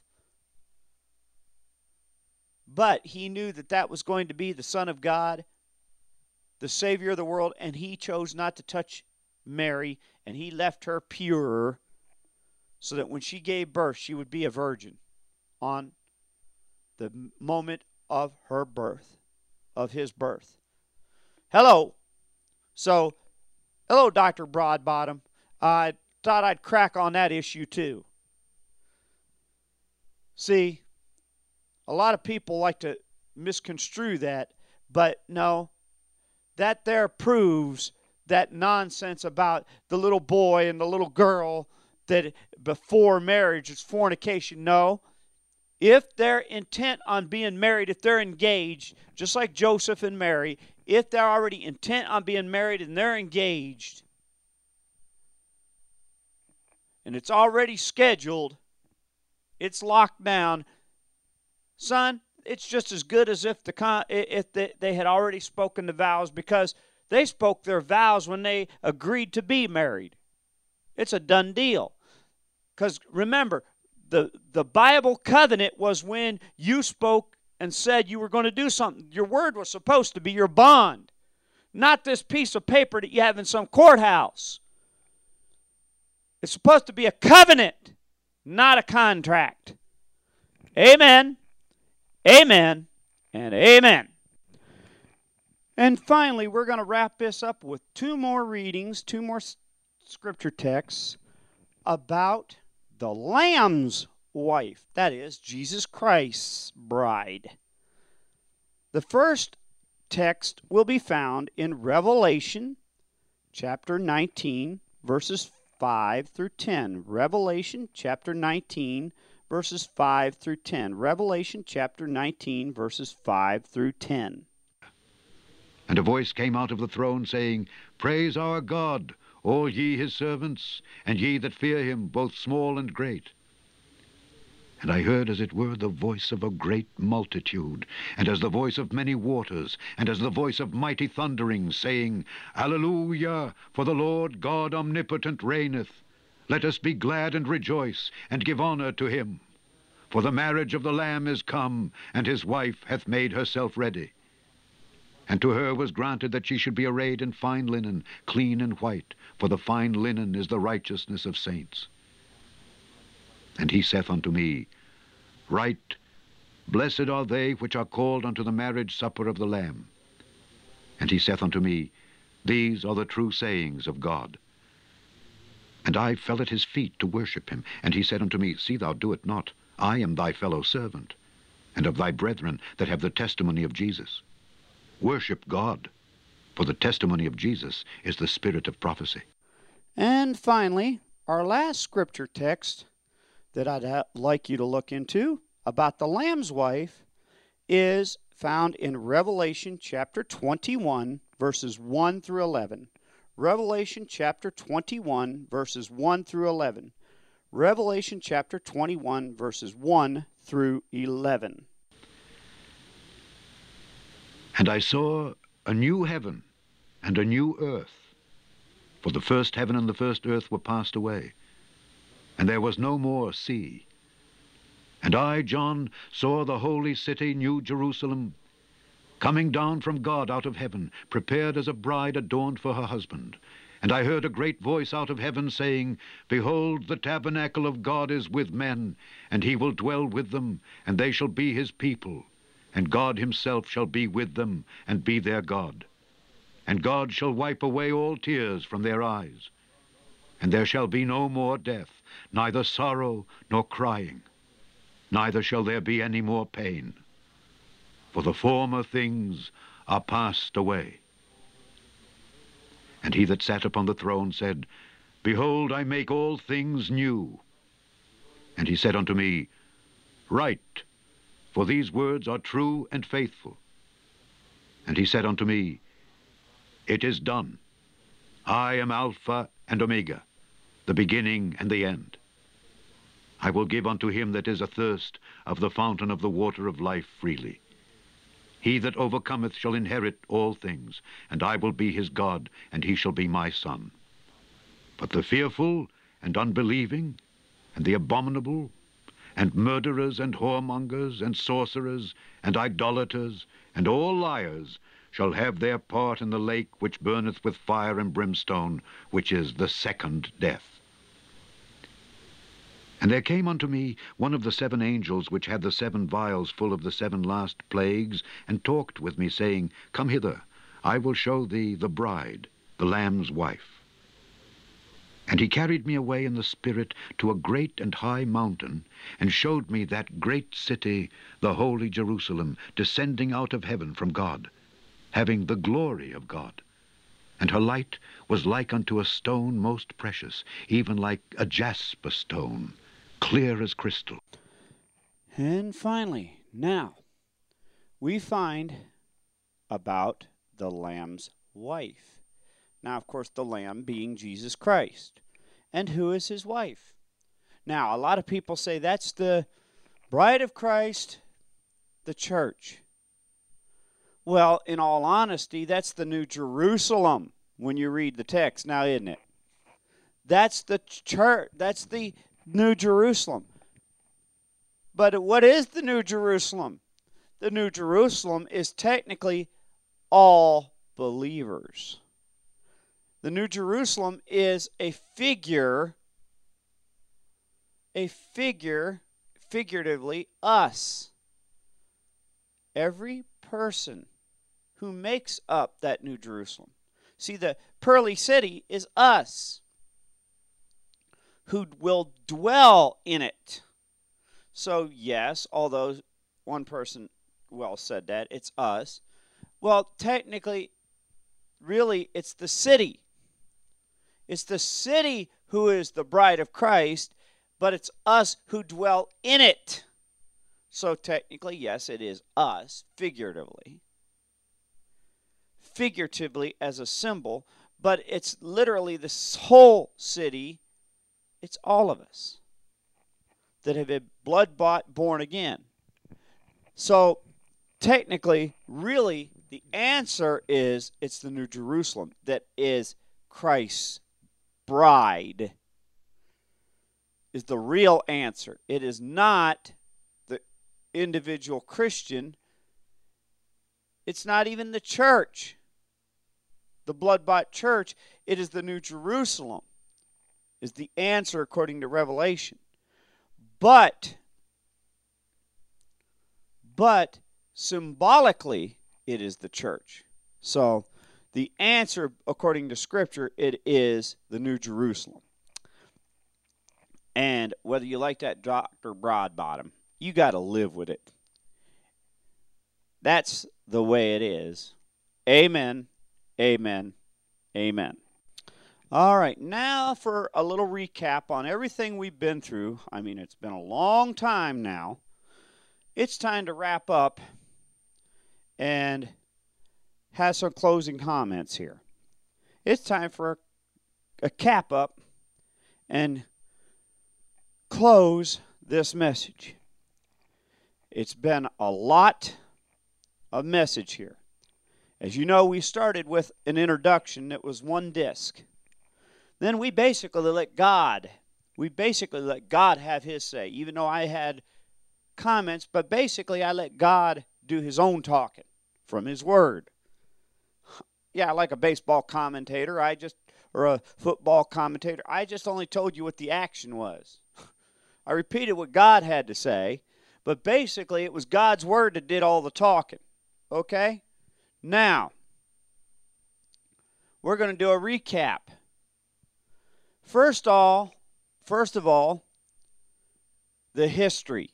But he knew that that was going to be the Son of God, the Savior of the world, and he chose not to touch Mary, and he left her pure so that when she gave birth, she would be a virgin on the moment of her birth, of his birth. Hello. So, hello, Dr. Broadbottom. I thought I'd crack on that issue too. See, a lot of people like to misconstrue that, but no, that there proves that nonsense about the little boy and the little girl that before marriage is fornication. No, if they're intent on being married, if they're engaged, just like Joseph and Mary, if they're already intent on being married and they're engaged, and it's already scheduled, it's locked down, son, it's just as good as if they had already spoken the vows, because they spoke their vows when they agreed to be married. It's a done deal. Because remember, the Bible covenant was when you spoke and said you were going to do something. Your word was supposed to be your bond, not this piece of paper that you have in some courthouse. It's supposed to be a covenant, not a contract. Amen. Amen. And amen. And finally, we're going to wrap this up with two more readings, two more scripture texts about the Lamb's wife, that is, Jesus Christ's bride. The first text will be found in Revelation chapter 19, verses 5 through 10. Revelation chapter 19, verses 5 through 10. Revelation chapter 19, verses 5 through 10. And a voice came out of the throne, saying, Praise our God, all ye his servants, and ye that fear him, both small and great. And I heard as it were the voice of a great multitude, and as the voice of many waters, and as the voice of mighty thunderings, saying, Alleluia, for the Lord God omnipotent reigneth. Let us be glad and rejoice, and give honor to him. For the marriage of the Lamb is come, and his wife hath made herself ready. And to her was granted that she should be arrayed in fine linen, clean and white, for the fine linen is the righteousness of saints. And he saith unto me, Write, Blessed are they which are called unto the marriage supper of the Lamb. And he saith unto me, These are the true sayings of God. And I fell at his feet to worship him. And he said unto me, See thou do it not. I am thy fellow servant, and of thy brethren that have the testimony of Jesus. Worship God, for the testimony of Jesus is the spirit of prophecy. And finally, our last scripture text that I'd like you to look into about the Lamb's wife is found in Revelation chapter 21, verses 1 through 11. Revelation chapter 21, verses 1 through 11. Revelation chapter 21, verses 1 through 11. And I saw a new heaven and a new earth, for the first heaven and the first earth were passed away, and there was no more sea. And I, John, saw the holy city, New Jerusalem, coming down from God out of heaven, prepared as a bride adorned for her husband. And I heard a great voice out of heaven saying, Behold, the tabernacle of God is with men, and he will dwell with them, and they shall be his people. And God himself shall be with them, and be their God. And God shall wipe away all tears from their eyes. And there shall be no more death, neither sorrow nor crying, neither shall there be any more pain. For the former things are passed away. And he that sat upon the throne said, Behold, I make all things new. And he said unto me, Write, for these words are true and faithful. And he said unto me, It is done. I am Alpha and Omega, the beginning and the end. I will give unto him that is athirst of the fountain of the water of life freely. He that overcometh shall inherit all things, and I will be his God, and he shall be my son. But the fearful and unbelieving, and the abominable, and murderers, and whoremongers, and sorcerers, and idolaters, and all liars, shall have their part in the lake which burneth with fire and brimstone, which is the second death. And there came unto me one of the 7 angels which had the 7 vials full of the 7 last plagues, and talked with me, saying, Come hither, I will show thee the bride, the Lamb's wife. And he carried me away in the Spirit to a great and high mountain, and showed me that great city, the holy Jerusalem, descending out of heaven from God, having the glory of God. And her light was like unto a stone most precious, even like a jasper stone, clear as crystal. And finally, now, we find about the Lamb's wife. Now, of course, the Lamb being Jesus Christ. And who is his wife? Now, a lot of people say that's the bride of Christ, the church. Well, in all honesty, that's the New Jerusalem when you read the text now, isn't it? That's the church. That's the New Jerusalem. But what is the New Jerusalem? The New Jerusalem is technically all believers. The New Jerusalem is a figure, figuratively, us. Every person who makes up that New Jerusalem. See, the pearly city is us, who will dwell in it. So, yes, although one person said that, it's us. Well, technically, really, it's the city. It's the city who is the bride of Christ, but it's us who dwell in it. So technically, yes, it is us, figuratively as a symbol, but it's literally this whole city. It's all of us that have been blood-bought, born again. So technically, really, the answer is it's the New Jerusalem that is Christ's bride, is the real answer. It is not the individual Christian. It's not even the church, the blood-bought church. It is the New Jerusalem, is the answer according to Revelation. But symbolically, it is the church. So the answer, according to Scripture, it is the New Jerusalem. And whether you like that Dr. Broadbottom, you got to live with it. That's the way it is. Amen, amen, amen. All right, now for a little recap on everything we've been through. I mean, it's been a long time now. It's time to wrap up and have some closing comments here. It's time for a cap up and close this message. It's been a lot of message here. As you know, we started with an introduction that was 1 disc. Then we basically let God have his say, even though I had comments, but basically I let God do his own talking from his word. Yeah, like a baseball commentator, or a football commentator, I just only told you what the action was. I repeated what God had to say, but basically it was God's word that did all the talking. Okay? Now, we're going to do a recap. First of all, the history.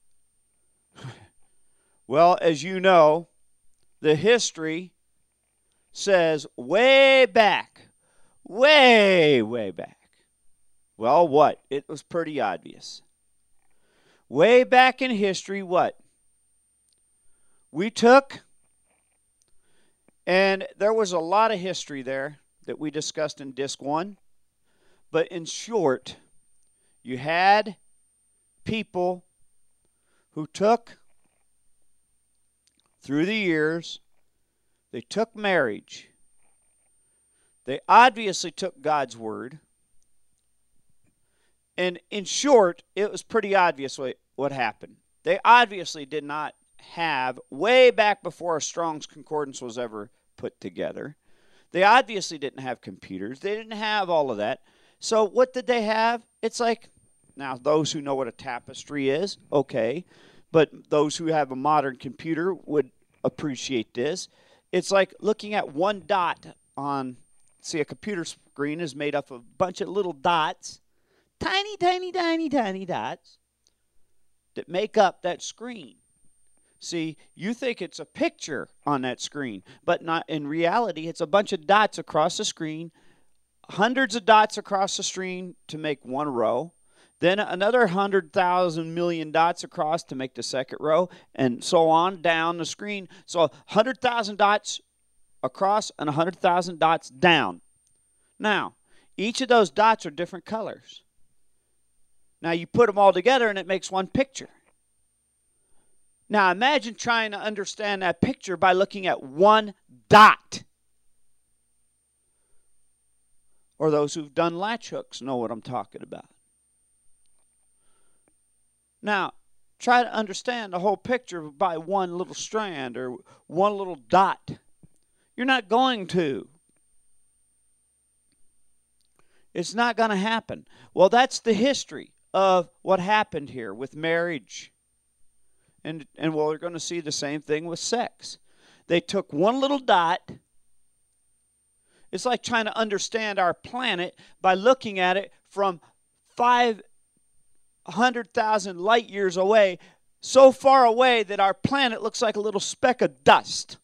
Well, as you know, the history says way back. Well, what? It was pretty obvious. Way back in history, what? We took, and there was a lot of history there that we discussed in Disc 1. But in short, you had people who took, through the years, they took marriage. They obviously took God's word. And in short, it was pretty obvious what happened. They obviously did not have, way back before a Strong's Concordance was ever put together, they obviously didn't have computers. They didn't have all of that. So what did they have? It's like, now those who know what a tapestry is, okay. But those who have a modern computer would appreciate this. It's like looking at one dot on, see, a computer screen is made up of a bunch of little dots, tiny, tiny, tiny, tiny dots that make up that screen. See, you think it's a picture on that screen, but not in reality. It's a bunch of dots across the screen, hundreds of dots across the screen to make one row, then another 100,000 million dots across to make the second row, and so on down the screen. So 100,000 dots across and 100,000 dots down. Now, each of those dots are different colors. Now, you put them all together and it makes one picture. Now, imagine trying to understand that picture by looking at one dot. Or those who've done latch hooks know what I'm talking about. Now, try to understand the whole picture by one little strand or one little dot. You're not going to. It's not going to happen. Well, that's the history of what happened here with marriage. And well, we're going to see the same thing with sex. They took one little dot. It's like trying to understand our planet by looking at it from 500,000 light years away, so far away that our planet looks like a little speck of dust.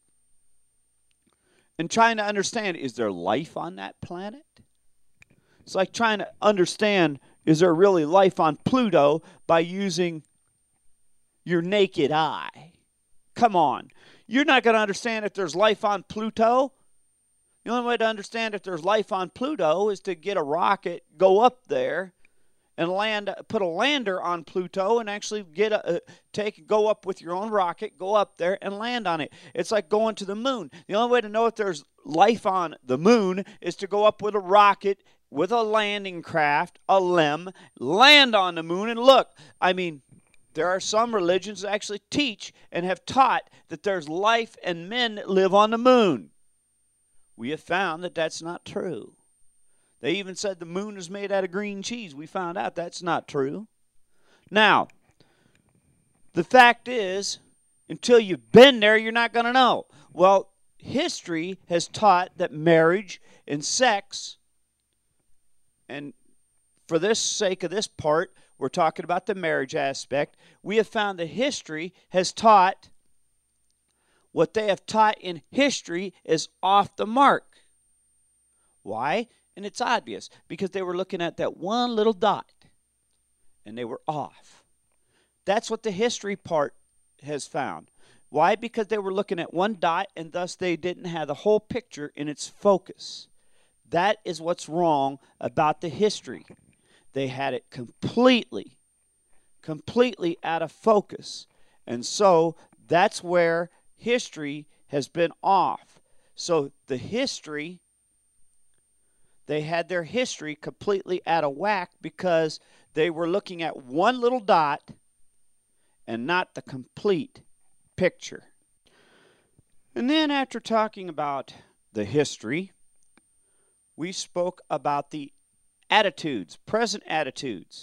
And trying to understand, is there life on that planet? It's like trying to understand, is there really life on Pluto by using your naked eye? Come on. You're not going to understand if there's life on Pluto. The only way to understand if there's life on Pluto is to get a rocket, go up there, and put a lander on Pluto, and actually go up with your own rocket, go up there and land on it. It's like going to the moon. The only way to know if there's life on the moon is to go up with a rocket, with a landing craft, a LEM, land on the moon, and look. I mean, there are some religions that actually teach and have taught that there's life and men that live on the moon. We have found that that's not true. They even said the moon is made out of green cheese. We found out that's not true. Now, the fact is, until you've been there, you're not going to know. Well, history has taught that marriage and sex, and for this sake of this part, we're talking about the marriage aspect. We have found that history has taught, what they have taught in history is off the mark. Why? And it's obvious, because they were looking at that one little dot, and they were off. That's what the history part has found. Why? Because they were looking at one dot, and thus they didn't have the whole picture in its focus. That is what's wrong about the history. They had it completely out of focus. And so that's where history has been off. So the history, they had their history completely out of whack because they were looking at one little dot and not the complete picture. And then after talking about the history, we spoke about the attitudes, present attitudes,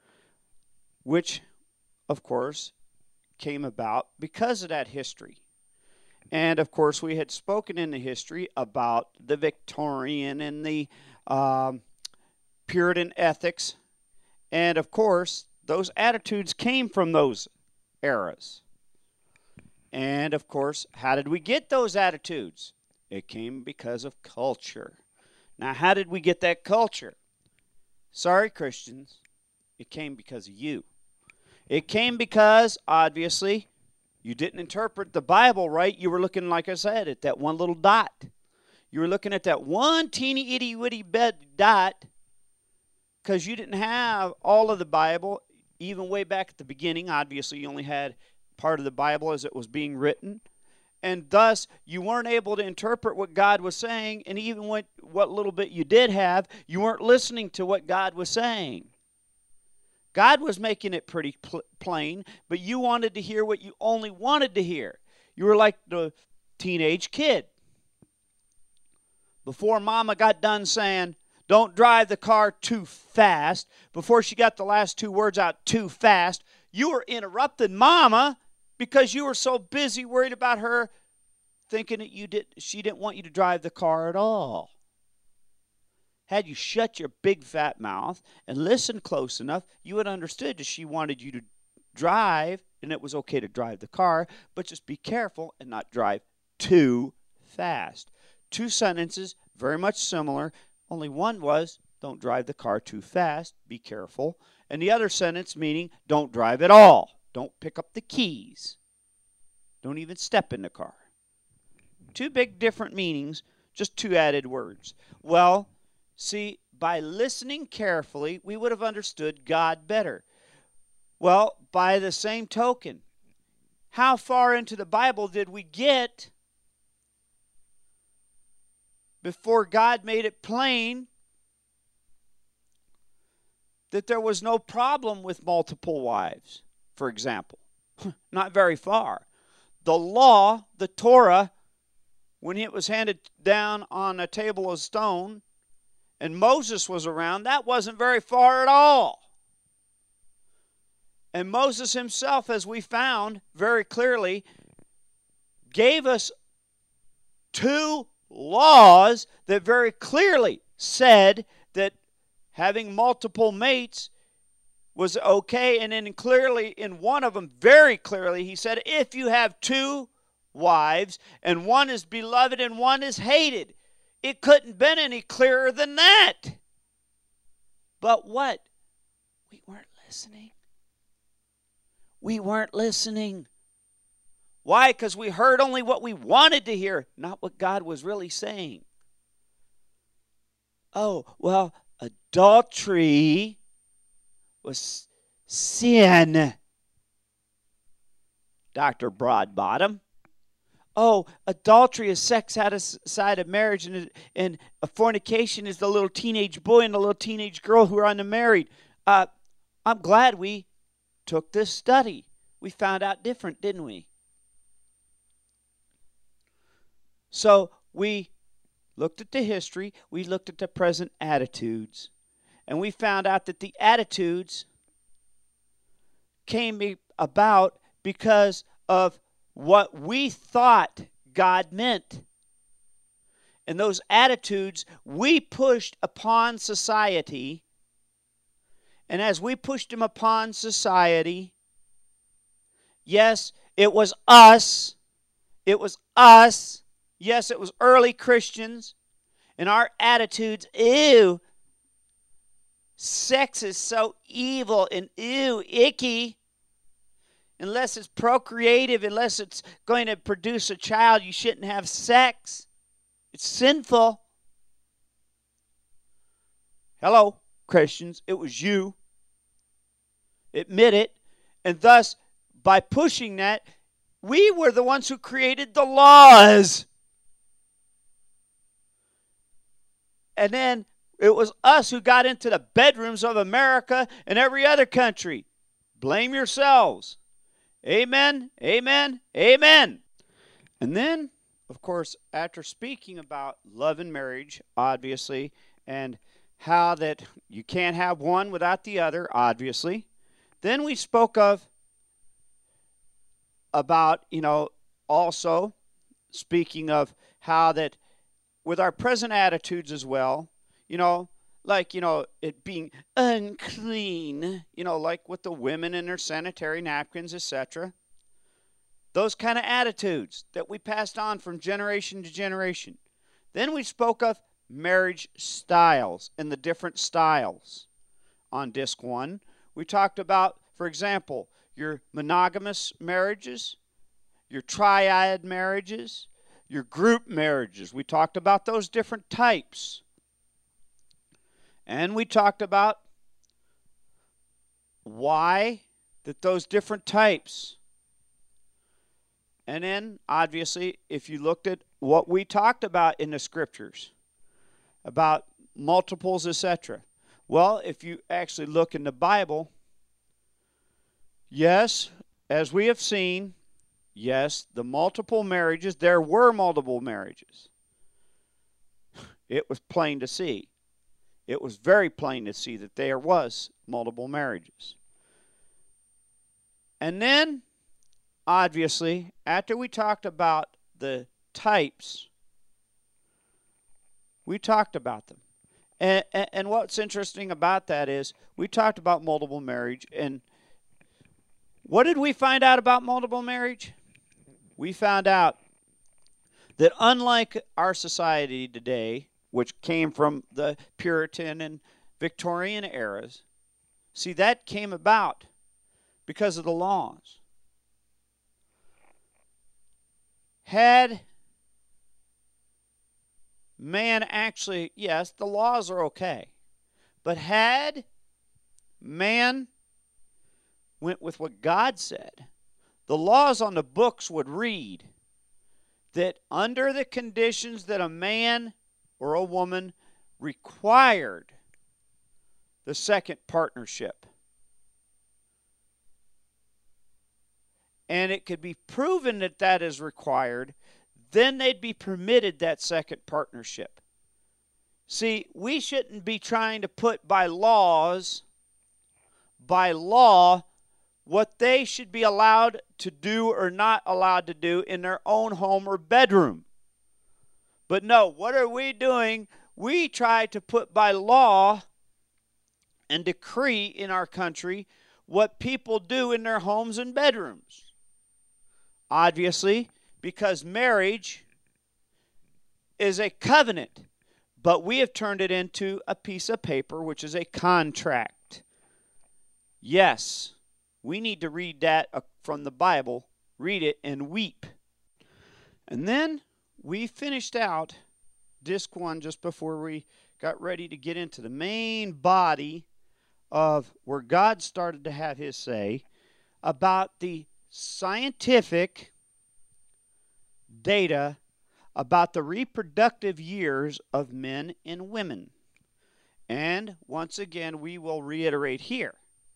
which, of course, came about because of that history. And, of course, we had spoken in the history about the Victorian and the Puritan ethics. And, of course, those attitudes came from those eras. And, of course, how did we get those attitudes? It came because of culture. Now, how did we get that culture? Sorry, Christians, it came because of you. It came because, obviously, you didn't interpret the Bible right. You were looking, like I said, at that one little dot. You were looking at that one teeny itty bitty dot because you didn't have all of the Bible, even way back at the beginning. Obviously, you only had part of the Bible as it was being written. And thus, you weren't able to interpret what God was saying. And even what little bit you did have, you weren't listening to what God was saying. God was making it pretty plain, but you wanted to hear what you only wanted to hear. You were like the teenage kid. Before Mama got done saying, don't drive the car too fast, before she got the last two words out, too fast, you were interrupting Mama because you were so busy worried about her thinking that she didn't want you to drive the car at all. Had you shut your big fat mouth and listened close enough, you would have understood that she wanted you to drive, and it was okay to drive the car, but just be careful and not drive too fast. Two sentences, very much similar. Only one was, don't drive the car too fast, be careful. And the other sentence meaning, don't drive at all. Don't pick up the keys. Don't even step in the car. Two big different meanings, just two added words. Well, see, by listening carefully, we would have understood God better. Well, by the same token, how far into the Bible did we get before God made it plain that there was no problem with multiple wives, for example? Not very far. The law, the Torah, when it was handed down on a table of stone, and Moses was around, that wasn't very far at all. And Moses himself, as we found very clearly, gave us two laws that very clearly said that having multiple mates was okay. And then clearly, in one of them, very clearly, he said, if you have two wives, and one is beloved and one is hated, it couldn't have been any clearer than that. But what? We weren't listening. We weren't listening. Why? Because we heard only what we wanted to hear, not what God was really saying. Oh, well, adultery was sin, Dr. Broadbottom. Oh, adultery is sex outside of marriage, and a fornication is the little teenage boy and the little teenage girl who are unmarried. I'm glad we took this study. We found out different, didn't we? So we looked at the history, we looked at the present attitudes, and we found out that the attitudes came about because of what we thought God meant. And those attitudes we pushed upon society. And as we pushed them upon society, yes, it was us. It was us. Yes, it was early Christians. And our attitudes, ew, sex is so evil and ew, icky. Unless it's procreative, unless it's going to produce a child, you shouldn't have sex. It's sinful. Hello, Christians, it was you. Admit it. And thus, by pushing that, we were the ones who created the laws. And then it was us who got into the bedrooms of America and every other country. Blame yourselves. Amen, amen, amen. And then, of course, after speaking about love and marriage, obviously, and how that you can't have one without the other, obviously, then we spoke about, also speaking of how that with our present attitudes as well, it being unclean, like with the women and their sanitary napkins, etc. Those kind of attitudes that we passed on from generation to generation. Then we spoke of marriage styles and the different styles. On disc 1, we talked about, for example, your monogamous marriages, your triad marriages, your group marriages. We talked about those different types. And we talked about why that those different types. And then, obviously, if you looked at what we talked about in the scriptures, about multiples, etc. Well, if you actually look in the Bible, yes, as we have seen, yes, the multiple marriages, there were multiple marriages. It was plain to see. It was very plain to see that there was multiple marriages. And then, obviously, after we talked about the types, we talked about them. And what's interesting about that is we talked about multiple marriage. And what did we find out about multiple marriage? We found out that unlike our society today, which came from the Puritan and Victorian eras, see, that came about because of the laws. Had man actually, yes, the laws are okay, but had man went with what God said, the laws on the books would read that under the conditions that a man or a woman required the second partnership, and it could be proven that that is required, then they'd be permitted that second partnership. See, we shouldn't be trying to put by law, what they should be allowed to do or not allowed to do in their own home or bedroom. But no, what are we doing? We try to put by law and decree in our country what people do in their homes and bedrooms. Obviously, because marriage is a covenant, but we have turned it into a piece of paper, which is a contract. Yes, we need to read that from the Bible, read it and weep. And then we finished out disc 1 just before we got ready to get into the main body of where God started to have his say about the scientific data about the reproductive years of men and women. And once again, we will reiterate here.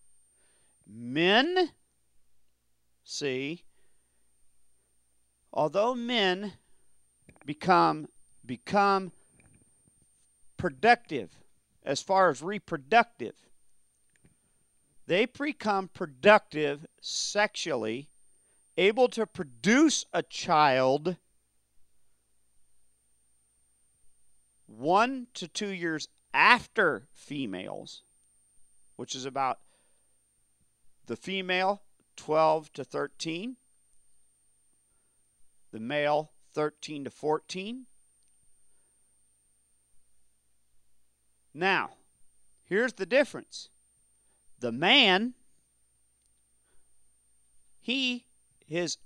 Men, see, although men become productive as far as reproductive, they become productive sexually, able to produce a child 1 to 2 years after females, which is about the female 12 to 13, the male 13 to 14. Now, here's the difference. The man, his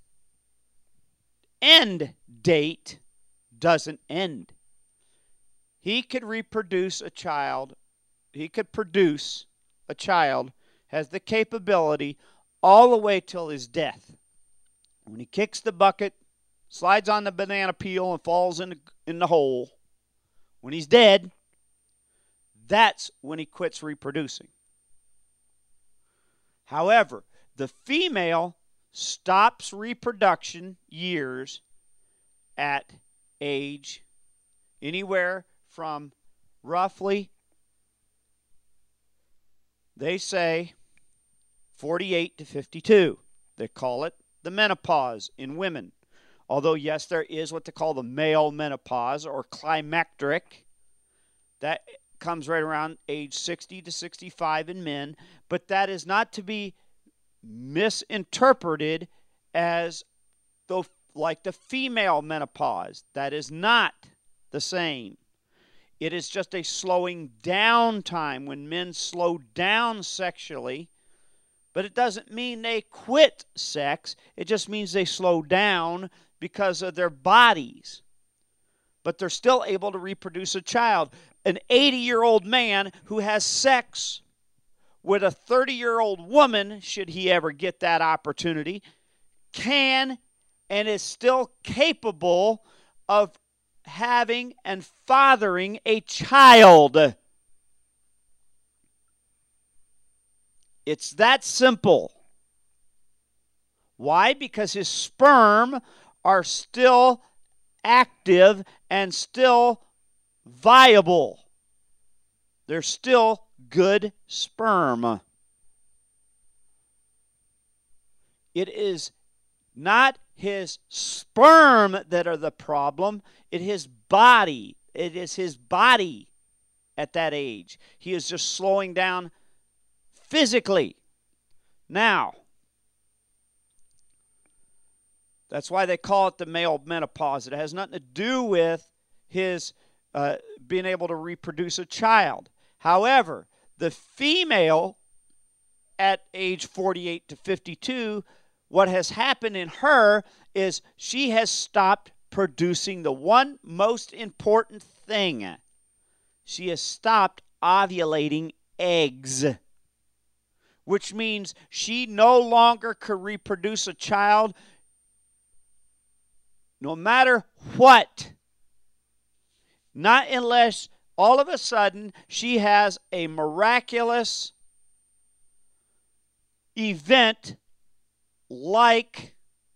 end date doesn't end. He could reproduce a child. He could produce a child, has the capability all the way till his death. When he kicks the bucket, slides on the banana peel and falls in the hole, when he's dead, that's when he quits reproducing. However, the female stops reproduction years at age anywhere from roughly, they say, 48 to 52. They call it the menopause in women. Although, yes, there is what they call the male menopause or climacteric. That comes right around age 60 to 65 in men. But that is not to be misinterpreted as like the female menopause. That is not the same. It is just a slowing down time when men slow down sexually But it doesn't mean they quit sex. It just means they slow down because of their bodies. But they're still able to reproduce a child. An 80-year-old man who has sex with a 30-year-old woman, should he ever get that opportunity, can and is still capable of having and fathering a child. It's that simple. Why? Because his sperm are still active and still viable. They're still good sperm. It is not his sperm that are the problem. It is his body. It is his body at that age. He is just slowing down physically. Now, that's why they call it the male menopause. It has nothing to do with his being able to reproduce a child. However, the female at age 48 to 52, what has happened in her is she has stopped producing the one most important thing. She has stopped ovulating eggs, which means she no longer can reproduce a child no matter what. Not unless all of a sudden she has a miraculous event like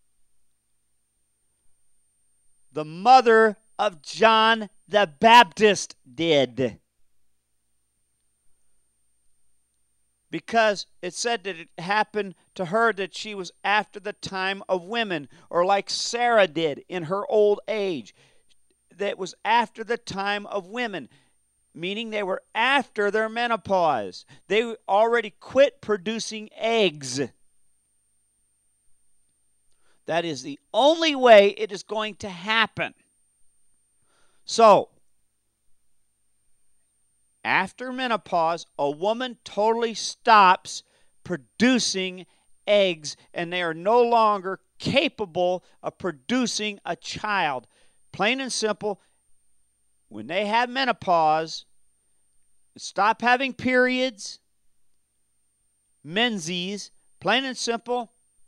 the mother of John the Baptist did. Because it said that it happened to her that she was after the time of women, or like Sarah did in her old age. That was after the time of women, meaning they were after their menopause. They already quit producing eggs. That is the only way it is going to happen. So, after menopause, a woman totally stops producing eggs, and they are no longer capable of producing a child. Plain and simple, when they have menopause, stop having periods, menses, plain and simple,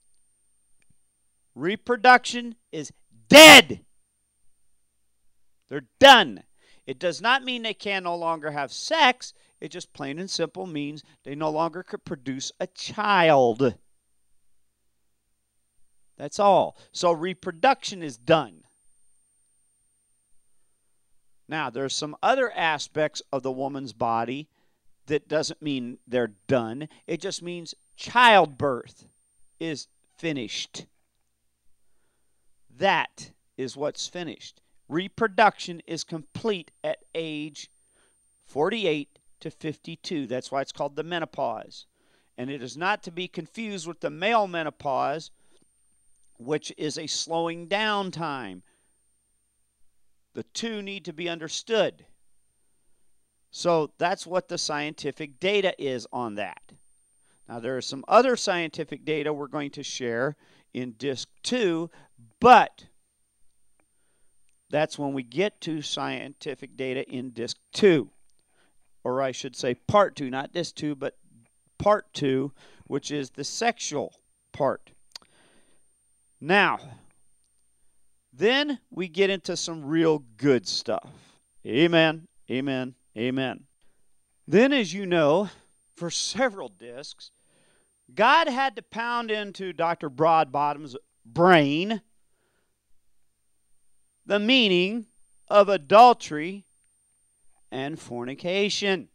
reproduction is dead. They're done. It does not mean they can no longer have sex. It just plain and simple means they no longer could produce a child. That's all. So reproduction is done. Now, there's some other aspects of the woman's body that doesn't mean they're done. It just means childbirth is finished. That is what's finished. Reproduction is complete at age 48 to 52. That's why it's called the menopause. And it is not to be confused with the male menopause, which is a slowing down time. The two need to be understood. So that's what the scientific data is on that. Now, there are some other scientific data we're going to share in Disc 2, but that's when we get to scientific data in Disc 2. Or I should say Part 2, not Disc 2, but Part 2, which is the sexual part. Now, then we get into some real good stuff. Amen, amen, amen. Then, as you know, for several discs, God had to pound into Dr. Broadbottom's brain the meaning of adultery and fornication.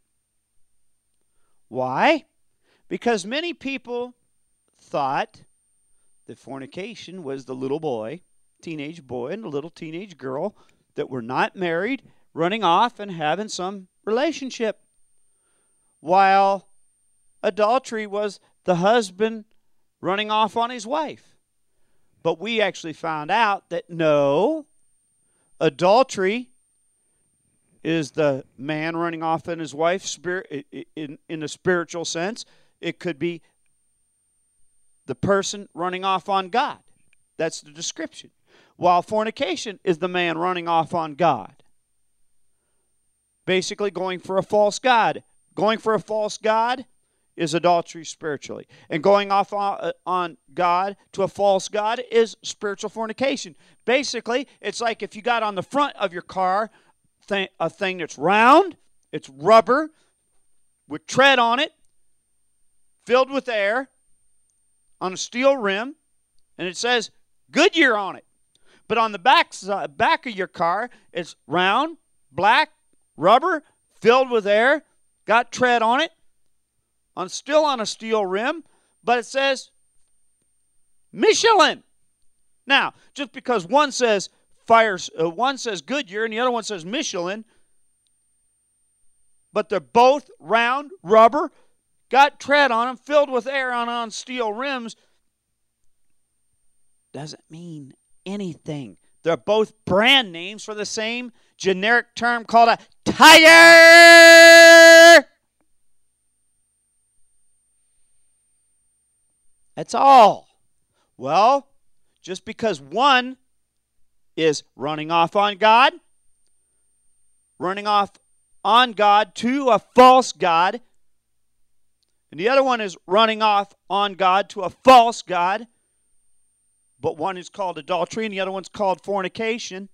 Why? Because many people thought that fornication was the little boy, teenage boy, and the little teenage girl that were not married, running off and having some relationship. While adultery was the husband running off on his wife. But we actually found out that no, adultery is the man running off on his wife in a spiritual sense. It could be the person running off on God. That's the description. While fornication is the man running off on God. Basically going for a false god. Going for a false god is adultery spiritually. And going off on God to a false god is spiritual fornication. Basically, it's like if you got on the front of your car a thing that's round, it's rubber, with tread on it, filled with air, on a steel rim, and it says Goodyear on it. But on the back of your car, it's round, black, rubber, filled with air, got tread on it, still on a steel rim, but it says Michelin. Now, just because one says Goodyear and the other one says Michelin, but they're both round, rubber, got tread on them, filled with air on steel rims, doesn't mean anything. They're both brand names for the same generic term called a tire. That's all. Well, just because one is running off on God to a false god, and the other one is running off on God to a false god, but one is called adultery and the other one's called fornication.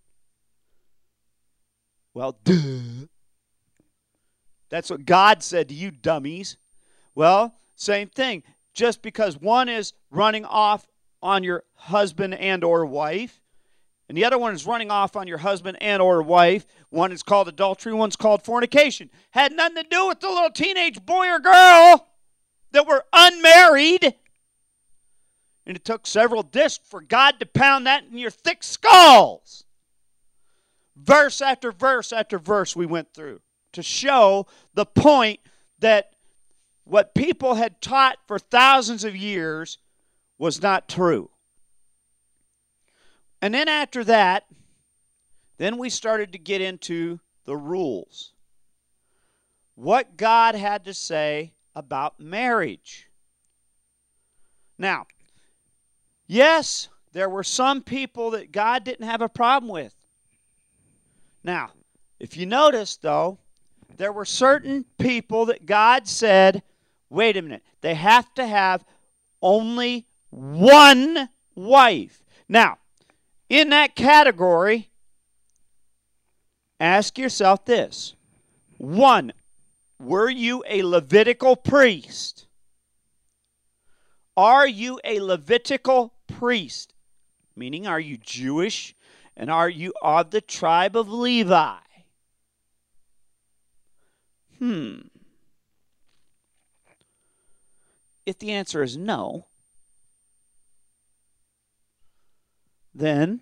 Well, duh. That's what God said to you, dummies. Well, same thing. Just because one is running off on your husband and or wife, and the other one is running off on your husband and or wife, one is called adultery, one's called fornication. Had nothing to do with the little teenage boy or girl that were unmarried. And it took several discs for God to pound that in your thick skulls. Verse after verse after verse we went through to show the point that what people had taught for thousands of years was not true. And then after that, then we started to get into the rules. What God had to say about marriage. Now, yes, there were some people that God didn't have a problem with. Now, if you notice, though, there were certain people that God said, wait a minute, they have to have only one wife. Now, in that category, ask yourself this. One, were you a Levitical priest? Are you a Levitical priest? Meaning, are you Jewish and are you of the tribe of Levi? If the answer is no, then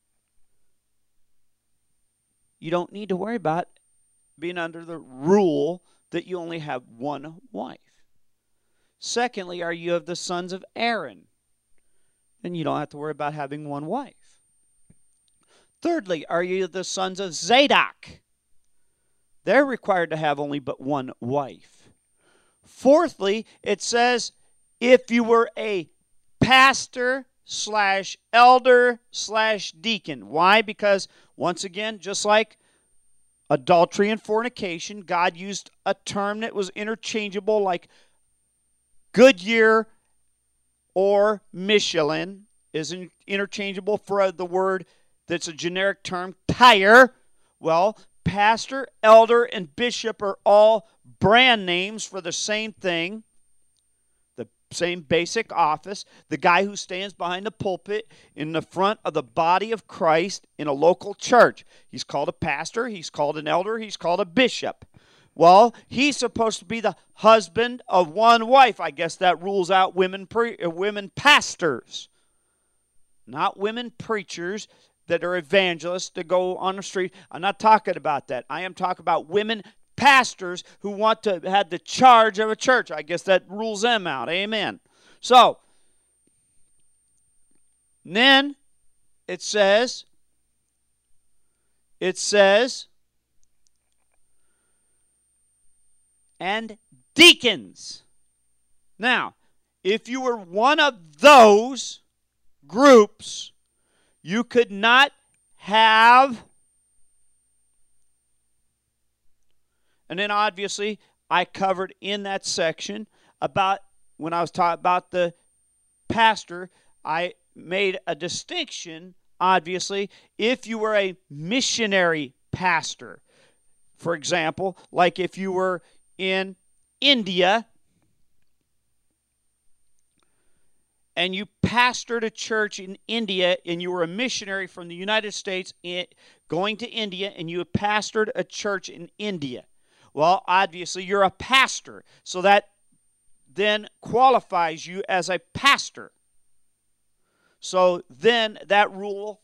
you don't need to worry about being under the rule that you only have one wife. Secondly, are you of the sons of Aaron? Then you don't have to worry about having one wife. Thirdly, are you the sons of Zadok? They're required to have only but one wife. Fourthly, it says if you were a pastor / elder / deacon. Why? Because, once again, just like adultery and fornication, God used a term that was interchangeable like Goodyear or Michelin is interchangeable for the word that's a generic term, tire. Well, pastor, elder, and bishop are all brand names for the same thing, the same basic office. The guy who stands behind the pulpit in the front of the body of Christ in a local church. He's called a pastor, he's called an elder, he's called a bishop. Well, he's supposed to be the husband of one wife. I guess that rules out women pastors, not women preachers that are evangelists to go on the street. I'm not talking about that. I am talking about women pastors who want to have the charge of a church. I guess that rules them out. Amen. So, then it says, and deacons. Now, if you were one of those groups, you could not have, and then obviously I covered in that section about when I was talking about the pastor, I made a distinction, obviously, if you were a missionary pastor. For example, like if you were in India and you pastored a church in India and you were a missionary from the United States going to India and you pastored a church in India. Well, obviously, you're a pastor, so that then qualifies you as a pastor. So then that rule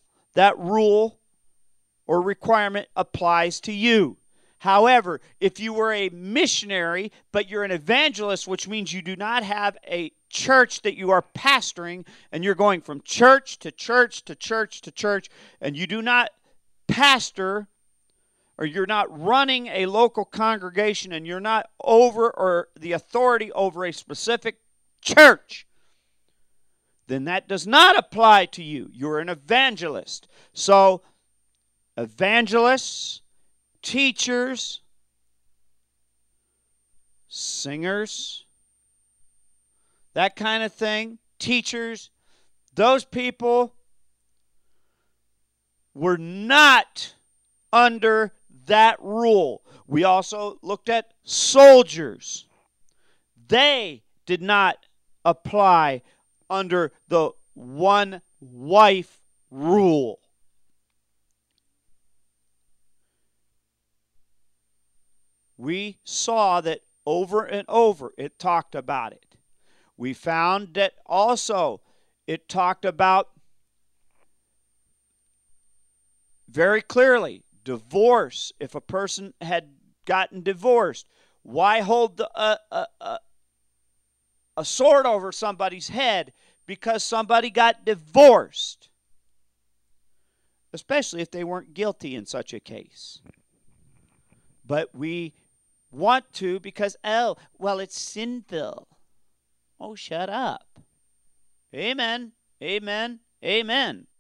or requirement applies to you. However, if you were a missionary, but you're an evangelist, which means you do not have a church that you are pastoring, and you're going from church to church to church to church, and you do not pastor, or you're not running a local congregation, and you're not over or the authority over a specific church, then that does not apply to you. You're an evangelist. So, evangelists, teachers, singers, that kind of thing, teachers, those people were not under that rule. We also looked at soldiers. They did not apply under the one-wife rule. We saw that over and over it talked about it. We found that also it talked about very clearly divorce. If a person had gotten divorced, why hold a sword over somebody's head because somebody got divorced? Especially if they weren't guilty in such a case. But we want to because, oh, well, it's sinful. Oh, shut up. Amen. Amen. Amen.